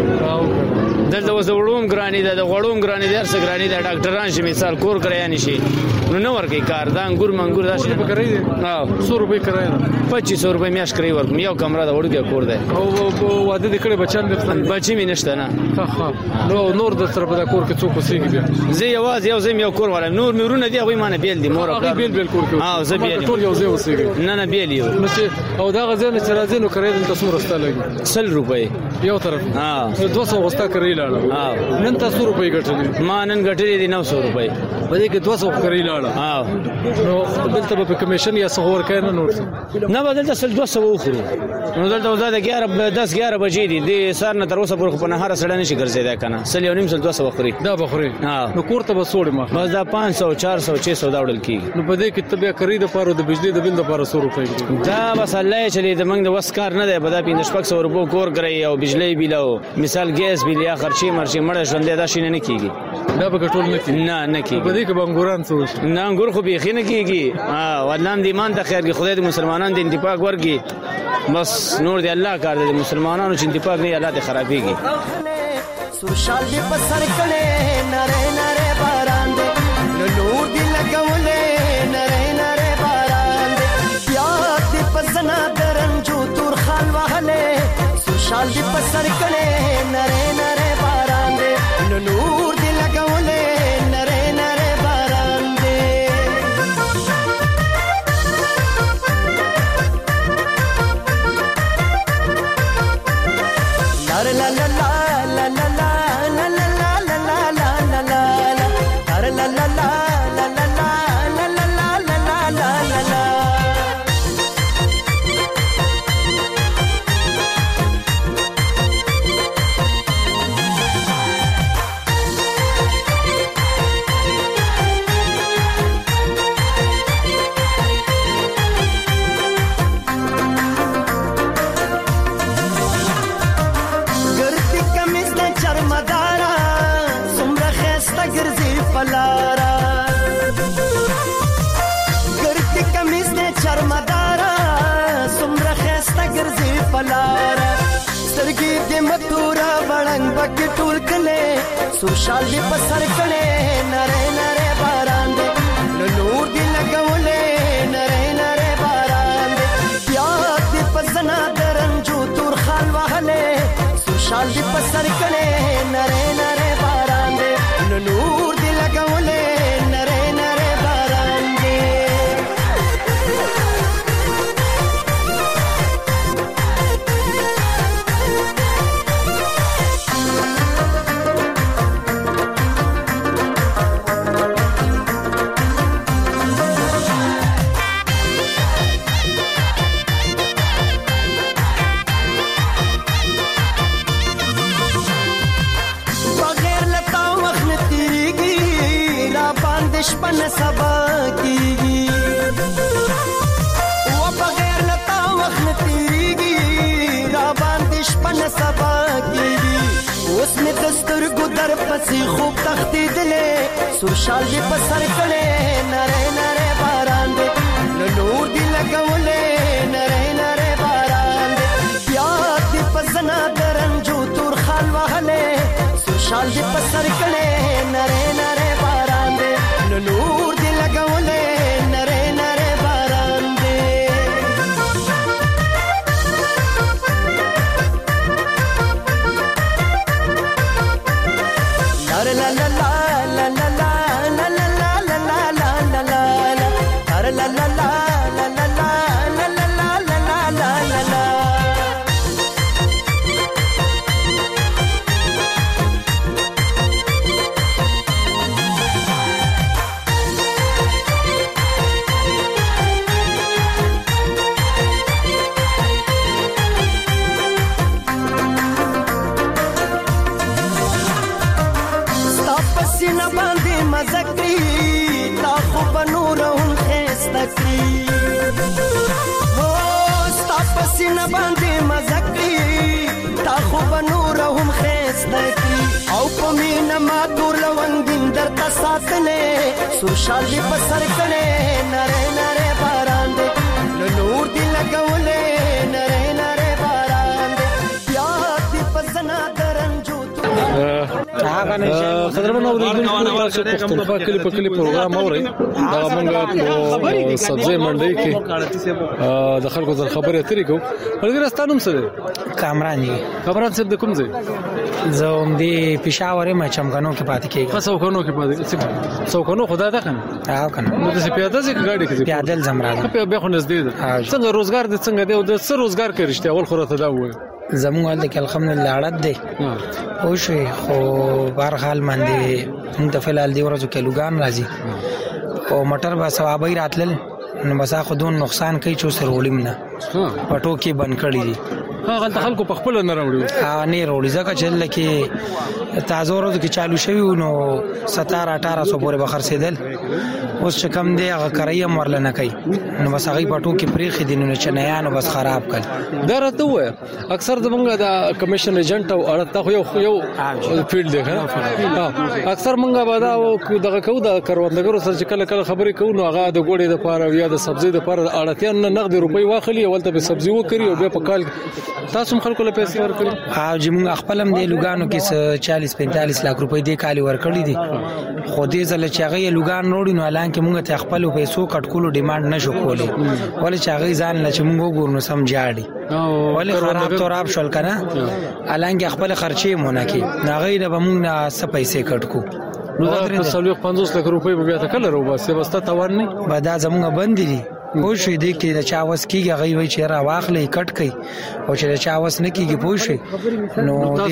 دلته وسو وړوم ګرانی ده د وړوم ګرانی ده سره ګرانی ده ډاکټران شي مثال کور کړی نشي نو نو ورګي کار دا انګور منګور دا شي په کوي ها سو روپے کړی پچیس سو روپے میاش کړی ورک یو کمره دا وړګه کور ده او واده دې کړی بچان دې بچی مې نشته نه ها نو نور د سره په کور کې څوک وسیږي بیا زه یواز یو زم یو کور ولم نور مېرونه دی غوي مانه بیل دي مور او بیل بیل کور کې ها زه بیل ټول یو ځای وسیږي نه نه بیل یو او دا غزنه چې راځي نو کړی د څومره ستلګي سل روپے یو طرف ها دوه سو غستا کړی لاله ها نن تاسو روپے ګټلې ما نن ګټلې دي نو سو روپے بده کې دوه سو کړی لاله لاړه ها نو دلته به کمیشن یا څه ورکړي نه نور نه بدلته سل دوه سوه وخورو نو دلته ودا د اګیاره دس اګیاره بجې دي د سار نه تر اوسه پورې په نهار سره نشي ګرځیدا کنه سل یو نیم سل دوه سوه خوري دا بخوري ها نو کور ته به سوړې ما بس دا پانچ سو چار سو چھ سو دا وړل کیږي نو په دې کې تبیا کری د پاره د بجلی د بل د پاره سو روپۍ دا بس الله چلی د منګ د وسکار نه دی په دا پنځه شپږ سو روپو کور کوي او بجلی بیلو مثال ګیس بیل یا خرچي مرچي مړ ژوندې دا شینه نه کیږي دا به ټول نه کیږي نه نه کیږي په دې کې بنګوران څه نه انګور خو بيخي نه کیږي ها ودلام دی ایمان ته خیر کې خدای د مسلمانانو د انتفاق ورګي بس نور دی الله کار دی مسلمانانو چې انتفاق نه الله ته خرابېږي سوشال دی پسر کړي نره نره باران دی نور دی لګولې نره نره باران دی یاد دی پسنا درنجو تور خال وهله سوشال دی پسر کړي نره نره باران دی نور دی لګولې نره نره باران دی لا لا لا سوشال دی پسر کړي نره نره باران دی نور دی لګولې نره نره باران دی یاد دی پسنا درنجو تور خال وهله سوشال دی پسر کړي نره نره باران دی نور دی لګولې نره نره باران دی شپن سبا کیږي و بغیر لتا وخت تیریږي را باندې شپن سبا کیږي اوس می دستور ګدر پسې خوب تختې دلې سوشال دی پسر کړي نره نره باران دی نور دی لګولې نره نره باران دی یاد دی پسنا درنجو تور خال وهله سوشال دی پسر کړي نره نره باران دی نور دی لګولې نره نره باران دی لا لا لا لا لا لا لا لا لا لا لا لا لا لا لا لا لا سینه باندې مزکړي تا خو بنور هم خسته کی او په مینا ما تور لوندین درته ساتلې سوشال دی پسر کړي نره نره باران دی نور دی لګولې نره نره باران دی یاد دی پسنا درنجو قدرمن اوریدونکو تاسو پښتونخوا کلی په کلی پروګرام اورئ دا موږ په سبزی منډي کې د خلکو د خبرې اترې کوو ولګر ستانوم سره کامران دي کامران څه د کوم ځای زوم دی پېښور ما چمګنو کې پاتې کېږي خاصو کنو کې پاتې څو کنو خدای ته کنه او کنه نو د پیاده ځکه گاډي کې پیاده زمراله په به خو نږدې ده څنګه روزګار د څنګه دی او د څه روزګار کوي رښتیا اول خو راته دا وایي زموږ ول کې الحمدلله اړه ده او شي خو بهر حال باندې موږ د فلال دی ورځو کې لوګان راځي او موټر به ثوابي راتلل نو بس اخو دون نقصان کوي چې سر وړم نه پټو کې بند کړی دي هغه ته خلکو په خپل نه راوړي ها نه راوړي ځکه چې لکه تازه ورځ کې چالو شوی نو ستاره اٹھارہ سو پورې بخر سیدل اوس چې کم دی هغه کرایم ورل نه کوي نو بس هغه پټو کې پریخي دي نو چې نه یانو بس خراب کړ دا راته وای اکثر زمونږ د کمیشن ایجنټ او اړه خو یو یو فیلډ دی ها اکثر مونږه بادا او دغه کو د کروندګرو سره چې کله کله خبرې کوو نو هغه د ګوړې د پاره یا د سبزی د پاره اړتیا نه نقد روپۍ واخلي ولته به سبزی وکړي او بیا په کال تاسو خلکو له پیسې ورکړي ها چې مونږ خپلم دی لوګانو کې چالیس پینتالیس لک روپۍ دی کالي ورکړي دي خو دې ځل چې هغه لوګان نوړي نو الان کې مونږ ته خپل پیسو کټکولو ډیماند نشو کولی ولې چې هغه ځان لچ مونږ وګورنو سم جاړي ولې خراب توراب شول کنه الان کې خپل خرچې مونږ کې هغه د بمونږ نه څه پیسې کټکو نو دا په پنځوس لک روپۍ به بیا ته کله روباسي واسطه توان نه به دا زمونږ بند دي پوه شئ دی کې د چا وس کېږي هغه وایي چې را واخلې کټ کوي او چې د چا وس نه کېږي پوه شئ نو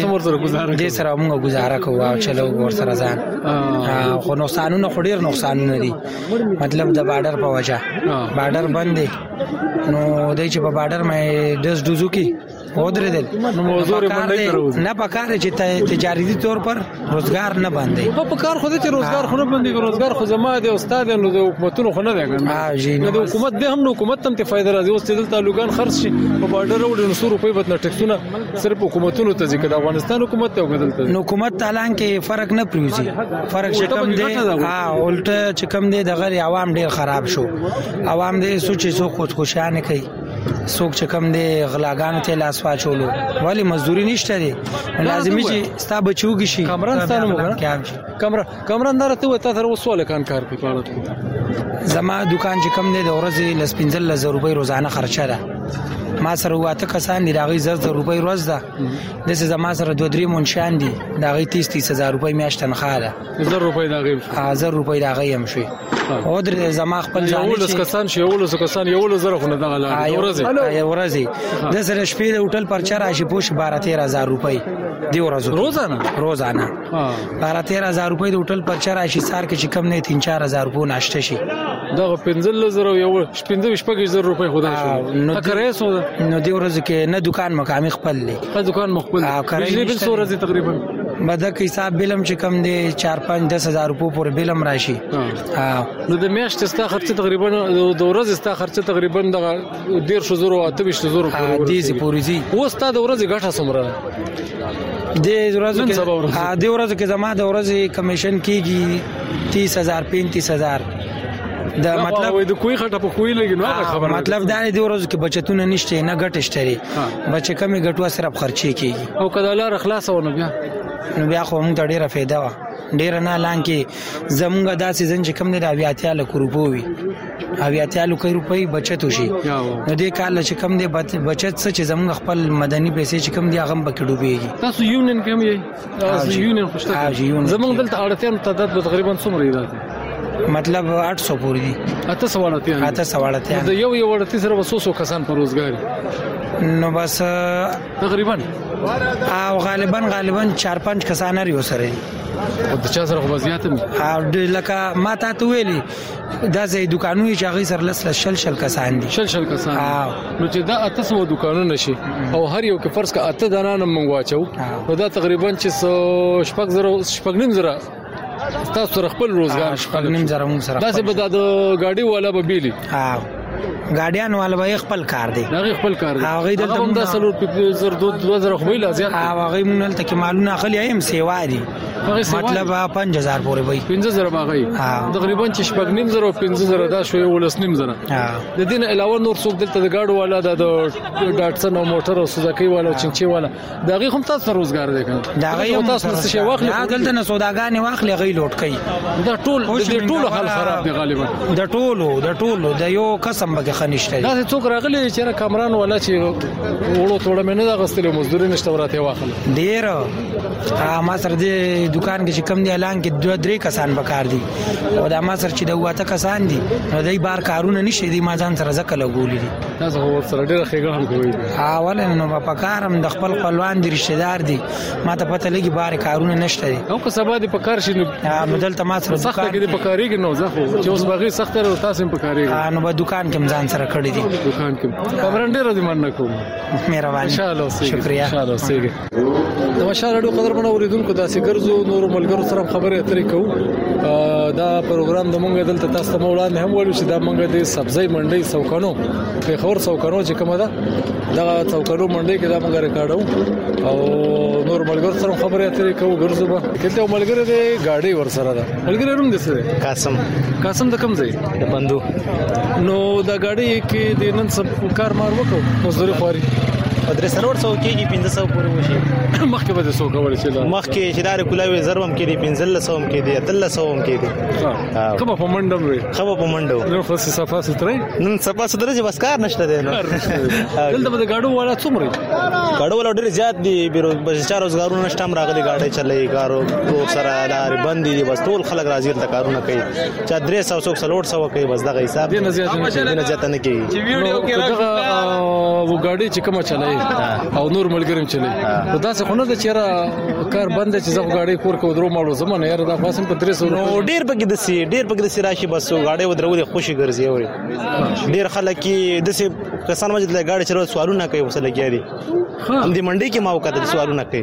دې سره موږ گزاره کوو او چلو ورسره ځان خو نقصانونه خو ډېر نقصانونه دي مطلب د بارډر په وجه بارډر بند دی نو دی چې په بارډر مې ډز ډوزو کې ودرېدل نو موضوع باندې نه پکاره چې تجارتي طور پر روزګار نه باندې په کار خو دې چې روزګار خو نه باندې روزګار خو زما د استاد نو د حکومتونو خو نه دی ها د حکومت به هم نو حکومت هم ته فائدہ راځي اوس دلته تعلقان خرڅ شي په بارډر وړي نو سو روپۍ بدل ټیکسونه صرف حکومتونو ته ځي کله افغانستان حکومت ته وګدلته نو حکومت تعالی کې فرق نه پریوزي فرق چې کم دی ها الټه چې کم دی د غیر عوام ډیر خراب شو عوام دې سوچي سو خودکشانه کوي څوک چې کم دی غلاګانو ته لاس واچولو ولی مزدوري نشته دی لازمي چې ستا بچوږي شي کامران ستانه مګر کامرا کامران درته وته تر وسوله کان کار کوي پاړه زما دکان چې کم دی د ورځې لس پنځه لس روپۍ روزانه خرچه ده ما سره واته کسان دی راغی زر زر روپۍ ورځ ده د څه زما سره دوه درې منشان دي دا غي تیس تیس هزار روپۍ میاشت تنخواه ده زر روپۍ دا غي زر روپۍ دا غي هم شي او در زما خپل ځان یو لس کسان شي یو لس کسان یو لس زره خو نه دغه ورځي ورځي د سره شپې د هوټل پر چر راشي پوش بارہ تیرہ هزار روپۍ دی ورځو روزانه روزانه بارہ تیرہ هزار روپۍ د هوټل پر چر راشي سار کې چې کم نه تین چار هزار روپۍ ناشته شي دغه پنځل زره یو پنځه شپږ زره روپۍ خدای شو نو کرے سو نو دی ورځ کې نه دکان مقامي خپل دی خپل دکان مخبل بجلی بل سو ورځي تقریبا مدک حساب بلم چې کم دی چار پنځه دس هزار روپۍ پورې بلم راشي ها نو د میاشت ستا خرچه تقریبا د ورځ ستا خرچه تقریبا د ډیر شو زرو اته بیست زرو پورې دی زی پوری زی و ستا د ورځ غټه سمره د ورځ کې ها د ورځ کې زما د ورځ کمیشن کیږي تیس هزار پینتیس هزار دا مطلب وای د کوی خټه په کوی لګي نو خبره مطلب دا دی ورځ کې بچتونه نشته نه ګټ شته بچ کمی ګټوا صرف خرچي کیږي او کله لار خلاصونه بیا نو بیا خو موږ ډیره فایده وا ډیر نه لان کې زمونږ داسې ځن چې کم نه دا بیا اتیا لک روپو وي بیا اتیا لک روپۍ بچت وشي نو دې کال چې کم دی بچت څه چې زمونږ خپل مدني پیسې چې کم دی هغه بکې ډوبېږي تاسو یونین کوم یې تاسو یونین خوشته زمونږ دلته اړتیا تعداد تقریبا څومره دی مطلب آٹھ سو پوری دی اته سوالاتیان اته سوالاتیان د یو یو ورته سره وسوسو کسان پر روزګاری نو بس تقریبا او غالبا غالبا چار پنځ کسان لري وسره او د چا سره وضعیت او لکه ما ته تو ویلي دا زې دکانونه چې هغه سره لس شل شل کسان دي شل شل کسان نو چې دا اته سو دکانونه شي او هر یو کې فرض کا اته دانه نم واچو نو دا تقریبا چې شپږ زره شپږ نیم زره تاسو سره خپل روزګار شپږ نیم زره مون سره دا چې به د ګاډي والا به بیلی ها ګاډیان والا به خپل کار دی هغه خپل کار دی هغه دلته هم د سلور په زر دوه زره خو ویل ازیات هغه مونږ ته کې معلومه اخلي ایم سیوا دی مطلب پنځه هزار پورې وای پنځه زره باغی تقریبا چې شپږ نیم زره پنځه زره دا شوی ولس نیم زره د دین علاوه نور څوک دلته د ګاډو والا د ډاټسن او موټر او سوزاکی والا او چنچي والا دا غي هم تاسو روزګار دی کنه دا غي هم تاسو څه واخلي دلته نه سوداګانې واخلي غي لوټ کوي دا ټول د ټولو حال خراب دی غالبا د ټولو د ټولو د یو قسم به خنشته دا څوک راغلي چې را کامران ولا چې وړو توړه مې نه غستلې مزدوري نشته ورته واخل ډیر ما سره د دکان کې کم دی اعلان کې دوه درې کسان بکار دي او دا ما سره چې د واته کسان دي دای بار کارونه نشي دي ما ځان سره زکه لګولې دي تاسو ور سره ډیر خېګړه هم کوي ها ولې نو په کارم د خپل خپلوان دي رشتہ دار دي ما ته پته لګي بار کارونه نشته دي او که سبا دي په کار شي نو بدل ته ما سره سخت کې دي په کاري کې نو زه چې اوس باغی سخت او تاسو په کاري ها نو په دکان کې ځان سره کړی دي دکان کې خبرن ډیر دي مننه کوم مهرباني ان شاء الله شکریا ان شاء الله سیګه د مشال اړو قدر منو اوریدونکو داسې ګرځو نور ملګرو سره خبرې اترې کوو دا پروګرام د مونږ دلته تاسو ته وړاندې هم وایو چې دا مونږ د سبزی منډي سوکانو په خور سوکانو چې کومه ده دا سوکانو منډي کې دا مونږ ریکارډو او نور ملګرو سره خبرې اترې کوو ګرځو به کله ملګری د گاډي ور سره ده ملګری روم دي سره قاسم قاسم د کوم ځای د بندو نو دا گاډي کې د نن سب کار مار وکړو مزدوري خوري درې سرور سو کېږي پنځه سو پورې وشي مخکې به سو کول شي مخکې چې دار کولاوي زربم کې دي پنځه سو هم کې دي اتل سو هم کې دي ها کومه په منډم وي خو په منډو نو خاصه صفه سترې نن صفه سترې چې بس کار نشته دی نو دلته به گاډو والا څومره گاډو والا ډېر زیات دي بیرو بس چار روزګارونه نشته هم راغلي گاډي چلې کارو کو سره لارې بندي دي بس ټول خلک راځي ته کارونه کوي چې درې سو سو سلوټ سو کوي بس دغه حساب دي نه زیات نه زیات نه کوي چې ویډیو کې دغه و گاډي چې کومه چلای او نور ملګریم چلی نو دا څه خو نه د چیرې کار بند چې زغ غاډي کور کو درو ماړو زمونه یاره دا خاصم په درې سو نو ډیر پکې د سی ډیر پکې د سی راشي بس غاډي ودرولې خوشي ګرځي اوري ډیر خلک کې د سی کسان مجد له غاډي چلو سوالونه کوي وسله کېږي هم دې منډي کې ما وکړه سوالونه کوي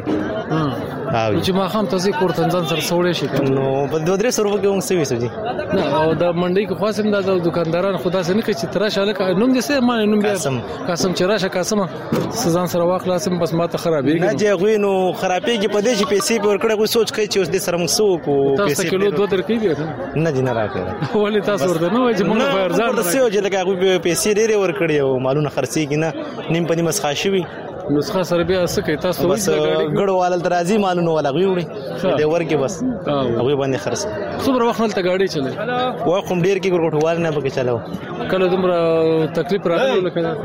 ها چې ما هم تاسو کور تنځان سره سوړې شي نو په دوه درې سو روپے کې هم سوي سوي نه او دا منډي کې خاصم دا دکانداران خدا سره نه کوي چې تراشه لکه نوم دې سه ما نوم قاسم قاسم چراشه قاسم سزان سره واخلاسم بس ما ته خرابېږي نه چې غوي نو خرابېږي په دې چې پیسې په ورکړه کوئی سوچ کوي چې اوس دې سره موږ سو کو پیسې کیلو دوه درکې دي نه دي نه راکړه ولې تاسو ورته نه وایي چې موږ به ارزان ورته سوي چې لکه غوي پیسې ډېرې ورکړي او مالونه خرڅي کینه نیم په نیمه ښه شي نسخه سره بیا څه کوي تاسو بس ګړو والل درازي مالونه ولا غوي وړي دې ورکه بس هغه باندې خرڅ څومره وخت ته گاډي چلے و کوم ډیر کې ګورټوال نه پکې چلاو کله دومره تکلیف راغلی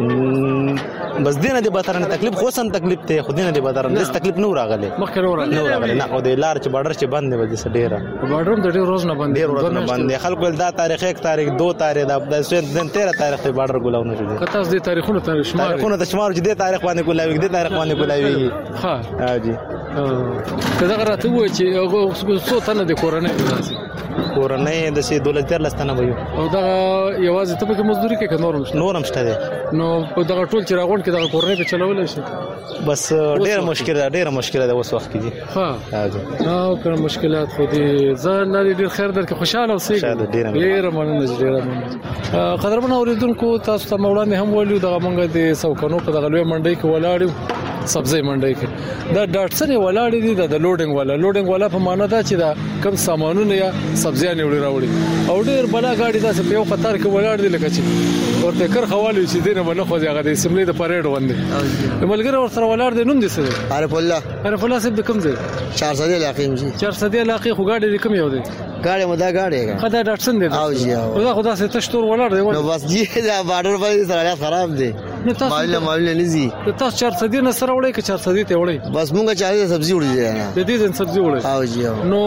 لکه بس دینه دې باترنه تکلیف خو سم تکلیف ته خو دینه دې باترنه دې تکلیف نو راغلی مخکې نو راغلی نه او دې لار چې بارډر چې بند دی ودې سډيره بارډر د ډیر روز نه بند ډیر روز نه بند خلکو دا تاریخ یک تاریخ دو تاریخ د تیرہ تاریخ ته بارډر ګلاونه شو کته دې تاریخونو تاریخ شمار تاریخونو د شمار چې دې تاریخ باندې ګلاوي دې تاریخ باندې ګلاوي ها ها جی کله راته و چې هغه څو تنه د کورنۍ راځي کورنۍ د سي دولت تر لستانه وي او دا یوازې ته په مزدوري کې کنورم شته نورم شته دي نو په دغه ټول چې راغون کې دغه کورنۍ په چلول شي بس ډېر مشکل ده ډېر مشکل ده اوس وخت کې دي ها ها کوم مشکلات خو دي زه ډېر خیر درکې خوشاله اوسې ډېر مننه ډېر مننه قدرمن اوریدونکو تاسو ته مولانا هم ویلو دغه مونږ د سوکانو په دغه لوی منډي کې ولاړو سبزی منډي کې دا ډاټسن ولاړ دي د لوډینګ والا لوډینګ والا په معنا دا چې دا کم سامانونه یا سبزیانه وړي راوړي او ډېر بلا غاډي دا په یو قطار کې ولاړ دي لکه چې ورته کر خوالي چې دینه باندې خو ځای غدي سیملې د پریډ وندې ملګری ور سره ولاړ دي نوم دي سره عارف الله عارف الله سب کوم ځای چار سو علاقې مې چار سو علاقې خو غاډي کوم یو دي غاډي مدا غاډي خدای ډاټسن دي او جی خدا خدا سه تشتور ولاړ دی نو بس جی دا بارډر باندې سره خراب دي مالله مالله نزي تاسو چار سو نه سره وړي که چار سو ته وړي بس مونږه چا سبزي وړي دي د دې سبزي وړي او جی نو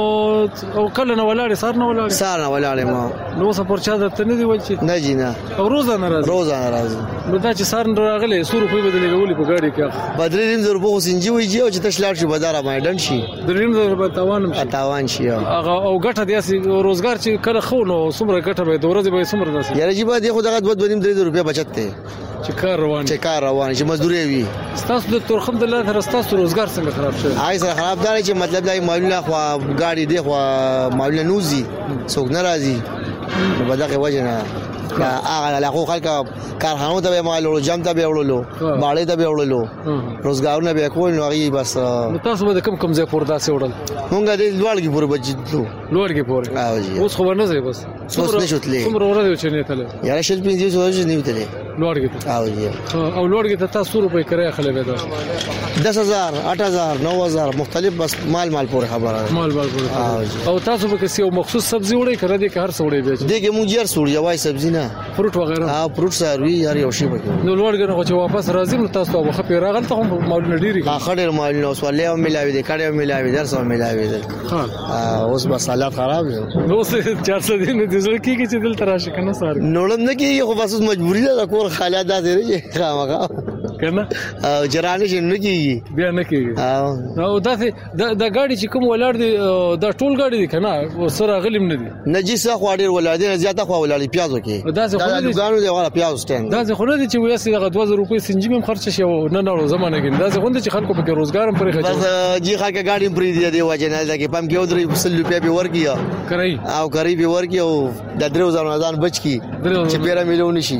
او کله نه ولاړ سار نه ولاړ سار نه ولاړ ما نو سپور چا درته نه دی ول چې نه جی نه او روزه ناراض روزه ناراض نو دا چې سار نه راغله سور په بدلې غولې په گاډي کې بدرین زر په سنجي وي چې او چې تشلار شي بازار ما ډن شي درین زر په تاوان شي تاوان شي هغه او ګټه دي روزګار چې کله خو نو سمره ګټه به د ورځې به سمره داسي یاره جی به دی خو دغه دوه دوه نیم درې روپیا بچت ته چې کار روان چې کار روان چې مزدوري وي تاسو د تورخم د لاره تاسو روزګار څنګه خراب شوی آی سره خراب دار چې مطلب دای مالونه خو ګاډي دی خو مالونه نوزي څوک ناراضي په دغه وجه نه هغه له خلک کارخانو ته مال ورو جام ته به وړلو باړې ته به وړلو روزګارونه به کول نو هغه بس تاسو به کم کم ځای پور داسې وړل مونږ د لوړګي پور بچو لوړګي پور اوس خو نه ځای بس څومره نشوتلې څومره ورته چې نه تل یاره شل پنځه سو نه وتلې لوړګي ته او جی او لوړګي ته تاسو روپے کرایه خلې وې دا دس هزار آٹھ ہزار نو ہزار مختلف بس مال مال پورې خبره مال مال پورې او تاسو به کسي یو مخصوص سبزی وړي کړه دي که هر څه وړي بیچ دي کې مونږ یې سوړ یوای سبزی نه فروټ وغیرہ ها فروټ سروي یار یو شی پکې نو لوړګي نه چې واپس راځي نو تاسو به خپې راغل ته هم مال ډيري ها خډر مال نو سوالې هم ملاوي دي کړه ملاوي درس هم ملاوي دي ها اوس بس حالات خراب دي نو څه چار سو دي نه دي زړه کیږي چې دل تراشه کنه سار نوړم نه کیږي خو بس مجبوری ده کور حالات داسې دي خامخا کنه او جرانه شي نه کیږي بیا نه کیږي او دا دا غاډي چې کوم ولاړ دي دا ټول غاډي دي کنه سره غلیم نه دي نجیسه خو ډیر ولادین زیاته خو ولادي پیازو کې دا څه خو دي غانو دی ولا پیاز سټند دا څه خو نه دي چې ویاسي دغه دوه زره روپۍ سنجیم خرچ شي نه نه زمانه کې دا څه خو دي چې خلکو په روزګار هم پرې خچ بس جی خلک غاډي پرې دي دی وجه نه دا کې پم کې ودري سل روپیا به ورکیا کوي او کوي به ورکیا او د درو ځان ځان بچ کی چې پیرا مليون شي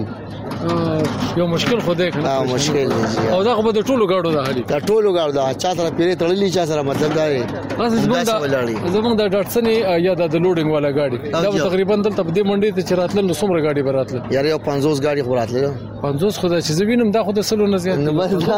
یو مشکل خو دی کنه مشکل دی او دا خو د ټولو غاړو ده هلي دا ټولو غاړو ده چا سره پیری تړلې چا سره مطلب دا دی زمونږ د ډاټسن یا د لوډینګ والا غاډي دا تقریبا دلته په دې منډي ته چراتل نو څومره غاډي براتل یار یو پنځوس غاډي خوراتل پنځوس خو دا چې زوینم دا خو د سلو نه زیات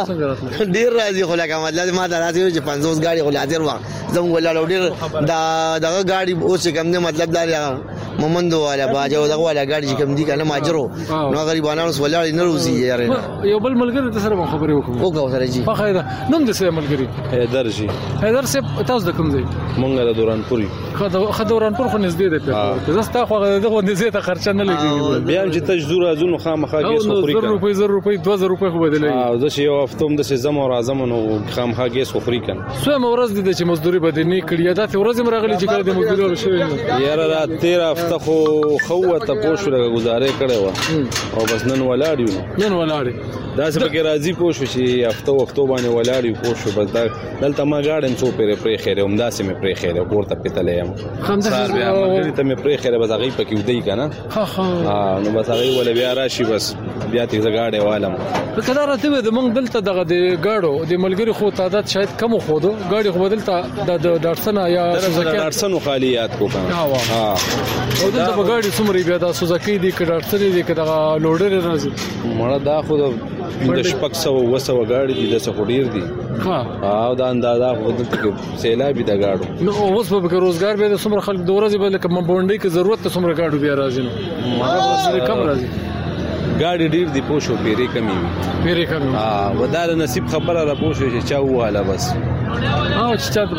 ډیر راځي خو لکه مطلب ما دا راځي چې پنځوس غاډي خو حاضر و زموږ ولاړ ډیر دا دغه غاډي اوس کوم نه مطلب دا مومندو والا باجو دغه والا غاډي کوم دي کنه ماجرو نو غریبانو ولاړ نه روزي یار یو بل ملګری ته سره خبرې وکړو وکړو سره جی په خیره نوم د سره ملګری حیدر جی حیدر سه تاسو د کوم ځای مونږ د دورانپوري خو دورانپور خو نږدې ده په زستا خو دغه نږدې ته خرچ نه لګي بیا چې تجزور ازونو خامخا ګیس خوري زر روپۍ زر روپۍ دوه زره روپۍ خو بدلې او زه یو هفتوم د زم او اعظم نو خامخا ګیس خوري کنه سو مورز دي چې مزدوري بدني کړی دا ته ورځ مرغلي چې کړه د مزدوري شوی یاره را تیرا هفته خو خو ته پوښوره گزارې کړې و او بس نن ولاړ یو نن ولاړ دا څه به راځي پوښو چې هفته وختو باندې ولاړ یو پوښو بس دا دلته ما غاډن څو پرې پرې خیره هم داسې مې پرې خیره ورته پتلې یم خمسه بیا مګری ته مې پرې خیره بس هغه پکې ودی کنه ها ها نو بس هغه ول بیا راشي بس بیا ته زګاډه والم کله راته د مونږ دلته دغه د غاډو د ملګری خو تعداد شاید کم خو دو غاډي خو بدلته د ډارسن یا ډارسن خالیات کو کنه ها او دلته بغاډي څومره بیا د سوزکی دي کډارسن دي کډه لوډر راځي مړه دا خو د شپږ سو وسو غاډي دي د څه ډیر دي ها او دا اندازه خو دلته سیلابي د غاډو نو اوس به روزګار به د څومره خلک د ورځې به لکه منډي کې ضرورت ته څومره غاډو بیا راځي نو مګر کم راځي غاډي ډیر دی پوښو پیری کمی وي پیری کمی ها ودار نصیب خبره را پوښو چې چا واله بس او چې چا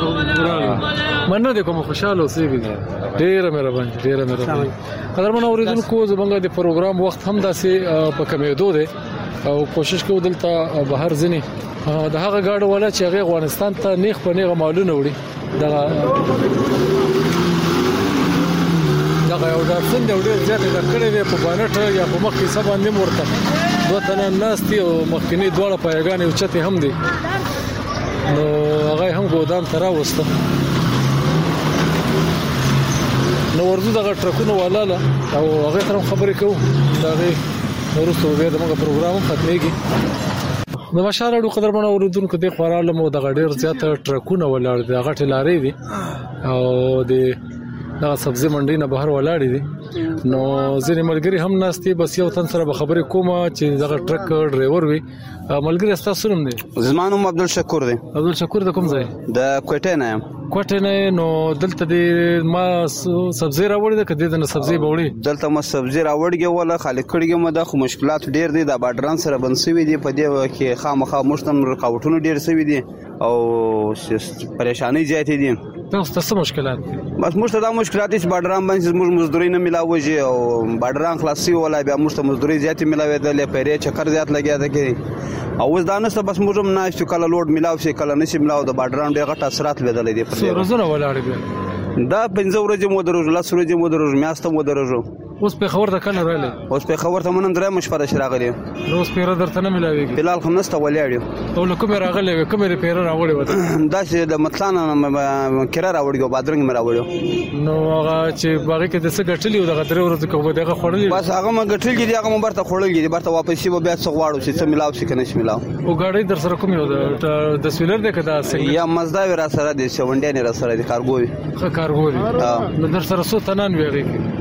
ته مننه دې کوم خوشاله اوسېږي ډیر مهربان ډیر مهربان قدرمن اوریدونکو زمونږ د پروګرام وخت هم داسې په کمیدو دی او کوشش کوو دلته بهر ځنی د هغه غاډو ولا چې هغه افغانستان ته نیخ په نیغه مالونه وړي دا دا یو ډارسن دی ډېر زیات د کړې دی په باندې یا په مخ کې سبا نه مرته دوه تنه ناس دي او مخکنی دواړه پایګانې او چته هم دي نو هغه هم ګودام ته راوسته نو ورته دغه ټرکونه ولاله او هغه تر خبرې کوو دا غي ورسره بیا دغه پروګرام ختمېږي نو مشاله ډو قدر باندې اوریدونکو د خوراله مو د غډیر زیات ټرکونه ولاړ دي هغه ټلارې دي او د دا سبزی منډي نه بهر ولاړ دي نو ځینې ملګری هم ناشتي بس یو تن سره خبرې کومه چې دغه ټرک ډرایور وي ملګری تاسو نوم دی زما نوم عبدالشکور دی عبدالشکور د کوم ځای د کوټه نه یم کوټه نه نو دلته د ما سبزی راوړی د کدی د سبزی بوړي دلته ما سبزی راوړی ولا خالق کړی مده خو مشکلات ډیر دي د باډران سره بنسوي دي په دې کې خامخا مشتم رکاوټونه ډیر سوي دي او پریشانی زیاتې دي تاسو څه مشکلات بس موږ ته مشکلات چې باډران باندې موږ مزدوري نه ملاوي او باډران خلاصي ولا بیا موږ ته مزدوري زیاتې ملاوي د لپاره چکر زیات لګیا ده کې او اوس دا نه بس موږ هم نه چې کله لوډ ملاو شي کله نشي ملاو د باډران ډېر غټ اثرات لیدل دي په دې روزنه ولاړ دي دا پنځه ورځې مو درو لاس ورځې مو درو میاشت مو درو اوس په خبر د کله رااله اوس په خبر ته مونږ درې مشفره شراغلي نو اوس پیره درته نه ملاويږي بلال خو نسته ولاړ او لکه مې راغلي کومه ری پیره راوړې وته دا چې د متلانه کرا راوړګو بادرنګ مې راوړو نو هغه چې باغې کې د څه غټلی او د غترې ورځ کومه دغه خړلې بس هغه ما غټلی دي هغه مې برته خړلې دي برته واپس شي بیا څه غواړو چې څه ملاو شي کنه شي ملاو او غاډي در سره کوم یو د سویلر د کدا یا مزدا ور سره دي شونډې نه را سره دي کارګوي ښه کارګوي نو در سره څو تنان ویږي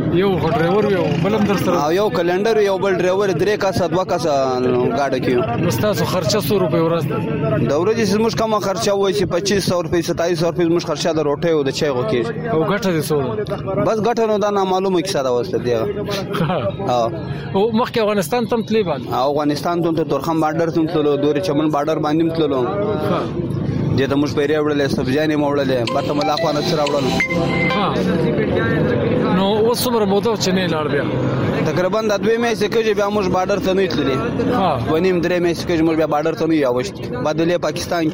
یو ډرایور یو بلم در سره او یو کلندر یو بل ډرایور درې کاسه دوه کاسه گاډي کې. نو تاسو خرچه څو روپے ورځ ده؟ د ورځې زموږ کومه خرچه وای چې پچیس سو روپے ستایس سو روپے زموږ خرچه د روټي او د چای غو کې. او ګټه دي څو؟ بس ګټه نو دا نامعلومه کیسه ده وسته دی. ها او مخکې افغانستان تم تلی باندې افغانستان ته تورخم بارډر ته تللو دوري چمن بارډر باندې تللو. ها دې ته موږ پیری وړلې سبزیانې موړلې پته ملا خوانه سره وړل. ها نو اوس څومره موده چې نه لاړ بیا؟ تقریبا د دوه میاشتې کې بیا موږ بارډر ته نه تللی. ها ونیم درې میاشتې کې موږ بیا بارډر ته نه یاوښت. بدلې پاکستان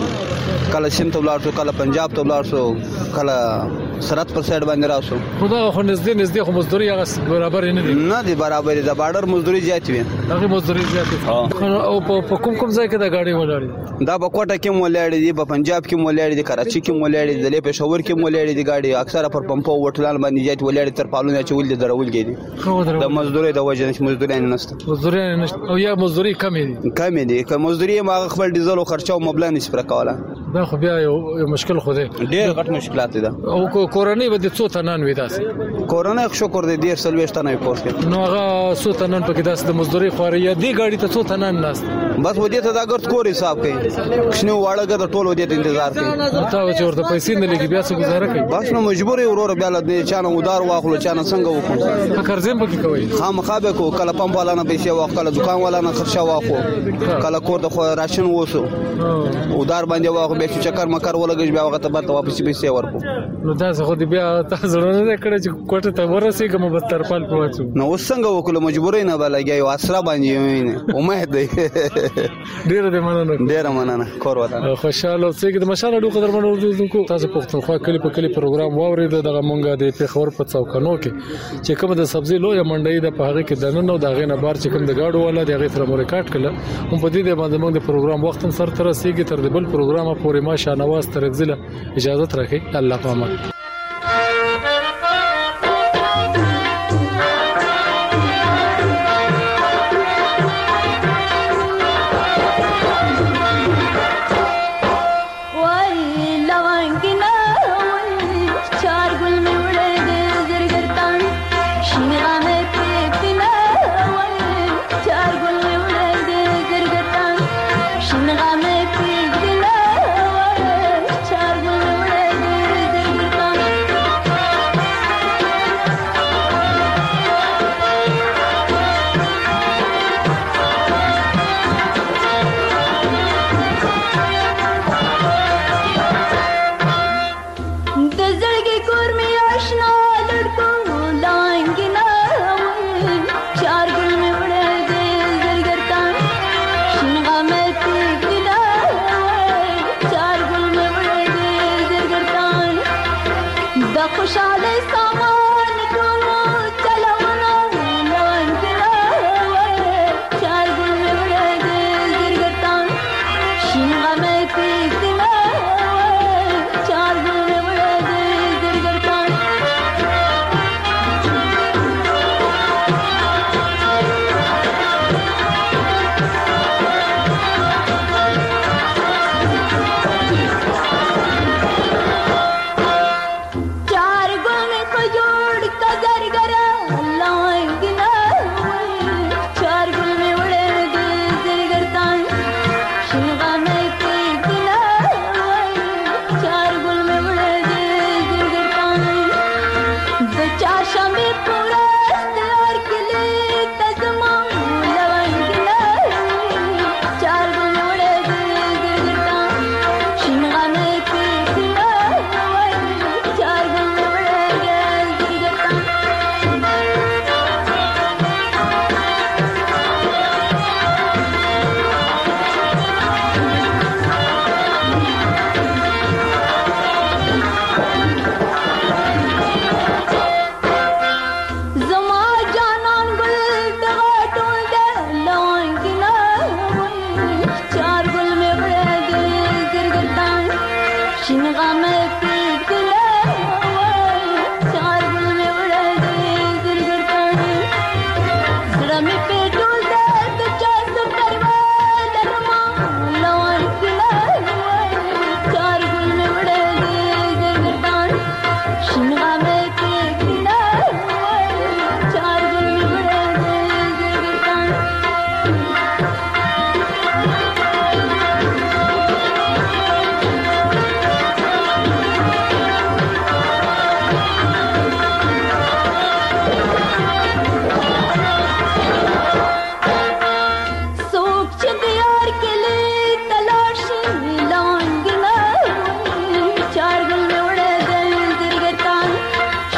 کې کله سند ته ولاړ شو کله پنجاب ته ولاړ شو کله سرحد پر سایډ باندې راسو. خدا خو نږدې نږدې خو مزدوري هغه برابر نه دي. نه دي برابر دي. د بارډر مزدوري زیات وي. هغه مزدوري زیات دي. او په کوم کوم ځای کې د گاډي ولاړې؟ دا په کوټه کې مولړې دي په پنجاب کې مولړې دي کراچي کې مولړې دي د پېښور کې مولړې دي گاډي اکثره پر پمپو وټلان باندې زیات ولړې تر پالونه چول دي درول دي. د مزدوري د وجه مزدوري نه نشته. مزدوري نشته او یا مزدوري کمې دي. کمې دي. که مزدوري ما خپل ډیزل او خرچه او مبلغ نشي پر کوله. دا خو بیا یو مشکل خو دی. ډېر غټ مشکلات دي. او کورنۍ به د څو تنان وي داسې؟ کورنۍ شکر دې ډېر سلويشت نه پوس کې. نو هغه څو تنان پکې داسې د مزدوري خو یا دی گاډي ته څو تنان ناست؟ بس ودې ته دا ګرځ کور حساب کوي. شنو واړه ګر ټول ودې ته انتظار کوي. تا چې ورته پیسې نه لګي بیا څه گزاره کوي؟ بس نو مجبور یو ورور بیا له چانه ودار واخلو چانه څنګه وکړو. قرضې پکې کوي. خامخا به کو کله پمپ والا نه پیسې واخ کله دکان والا نه خرچه واخو کله کور د خو راشن ووسو ودار باندې واخو به چکر مکر ولګش بیا وخت به واپس پیسې ورکو. نو دا څه خو دې بیا تاسو نه کړی چې کوټه ته ورسېږم به تر پال پوهڅو. نو څنګه وکړو مجبورې نه بلګي یو اسره باندې امید دی. ډیر دې مننه. ډیر مننه کور وته. خوشاله اوسئ د مشال ډو قدر منو ورزونکو تاسو پښتونخوا کلی په کلی پروګرام واورید دغه مونږه د پیښور په څوکانو کې چې کوم د سبزی لوی منډي د پاغه کې دننه د غینه بار چې کوم د گاډو والا د غیر سره مو ریکارډ کړل هم په دې باندې موږ د پروګرام وخت سره تر رسیدي تر د بل پروګرام پورې ما شانواز ترغزله اجازه ترکه الله پامان. चार गुल में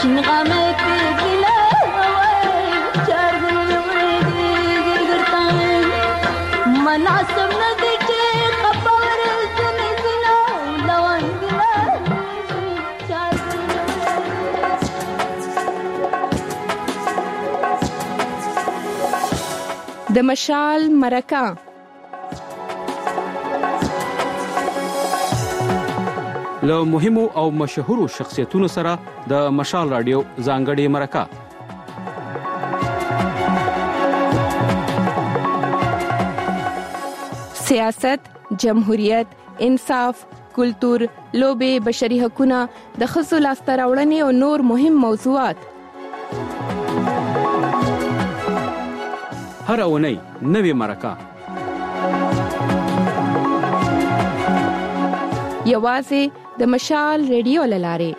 د مشال مرکه له مهمو او مشهورو شخصیتونو سره د مشال رادیو ځانګړې مرکه. سیاست، جمهوریت، انصاف، کلتور، لوبې، بشري حقوقونه، د ښځو لاسته راوړنې او نور مهم موضوعات. هر اونۍ نوې مرکه. یوازې د مشال ریډیو له لارې.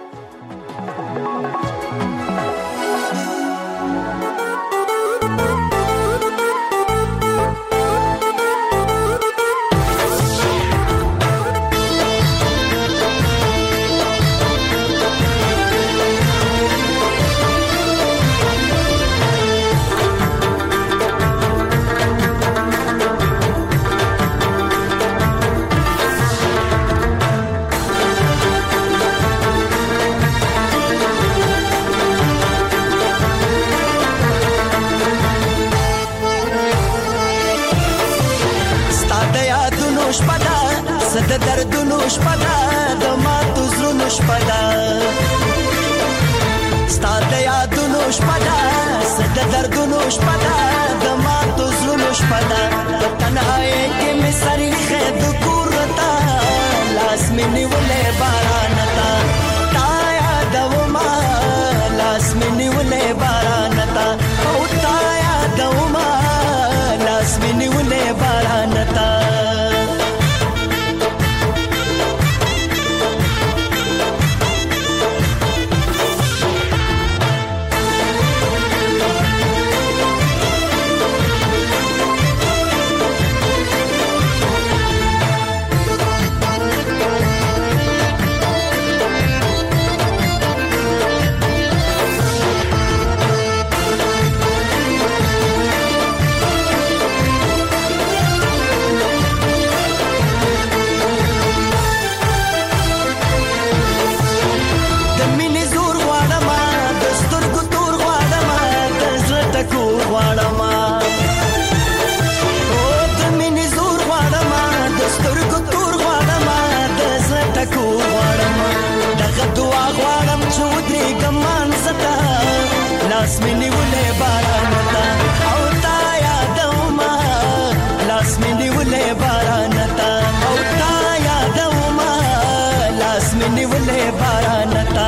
د دردونو شپه ده د ماتو زړونو شپه ده ستا د یادونو شپه ده د دردونو شپه ده د ماتو زړونو شپه ده په تنهایۍ کې مې سر ایښی د کور ته لاس مې نیولی باران ته تا یادومه لاس مې نیولی باران ته او تا یادومه لاس مې نیولی باران ته لاس مې نیولې باران ته او تا یادومه لاس مې نیولې باران ته او تا یادومه لاس مې نیولې باران ته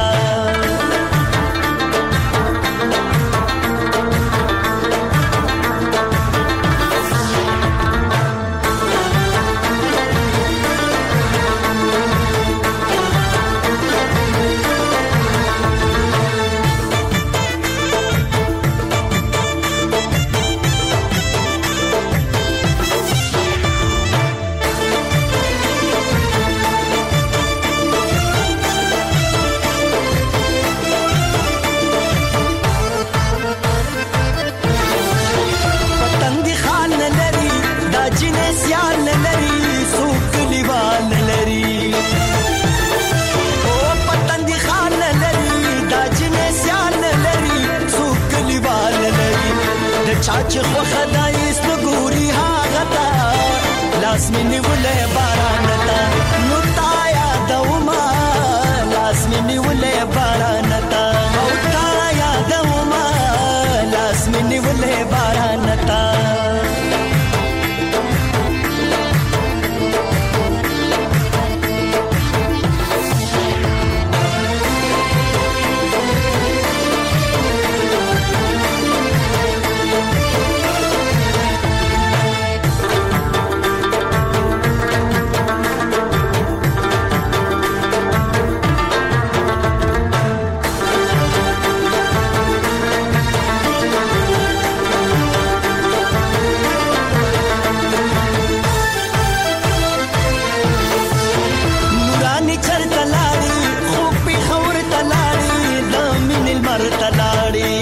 چې خوخه دای سپګوري هغه تا لاس مې نیولې باران ته نو تا یادومه لاس مې نیولې باران ته او تا یادومه لاس مې نیولې باران ته بار تلاړي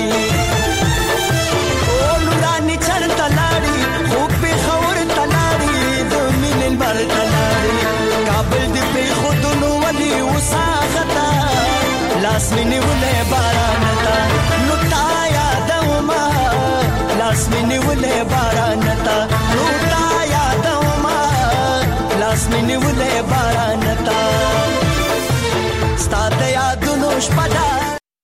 ټول راني چر تلاړي خو په خور تلاړي د مینل بار تلاړي کابل دې په خودونو ولي وساغتا لاس مینه ولې باران تا نو تا یاد ما لاس مینه ولې باران تا نو تا یاد ما لاس مینه ولې باران تا ستاد یادونو شپه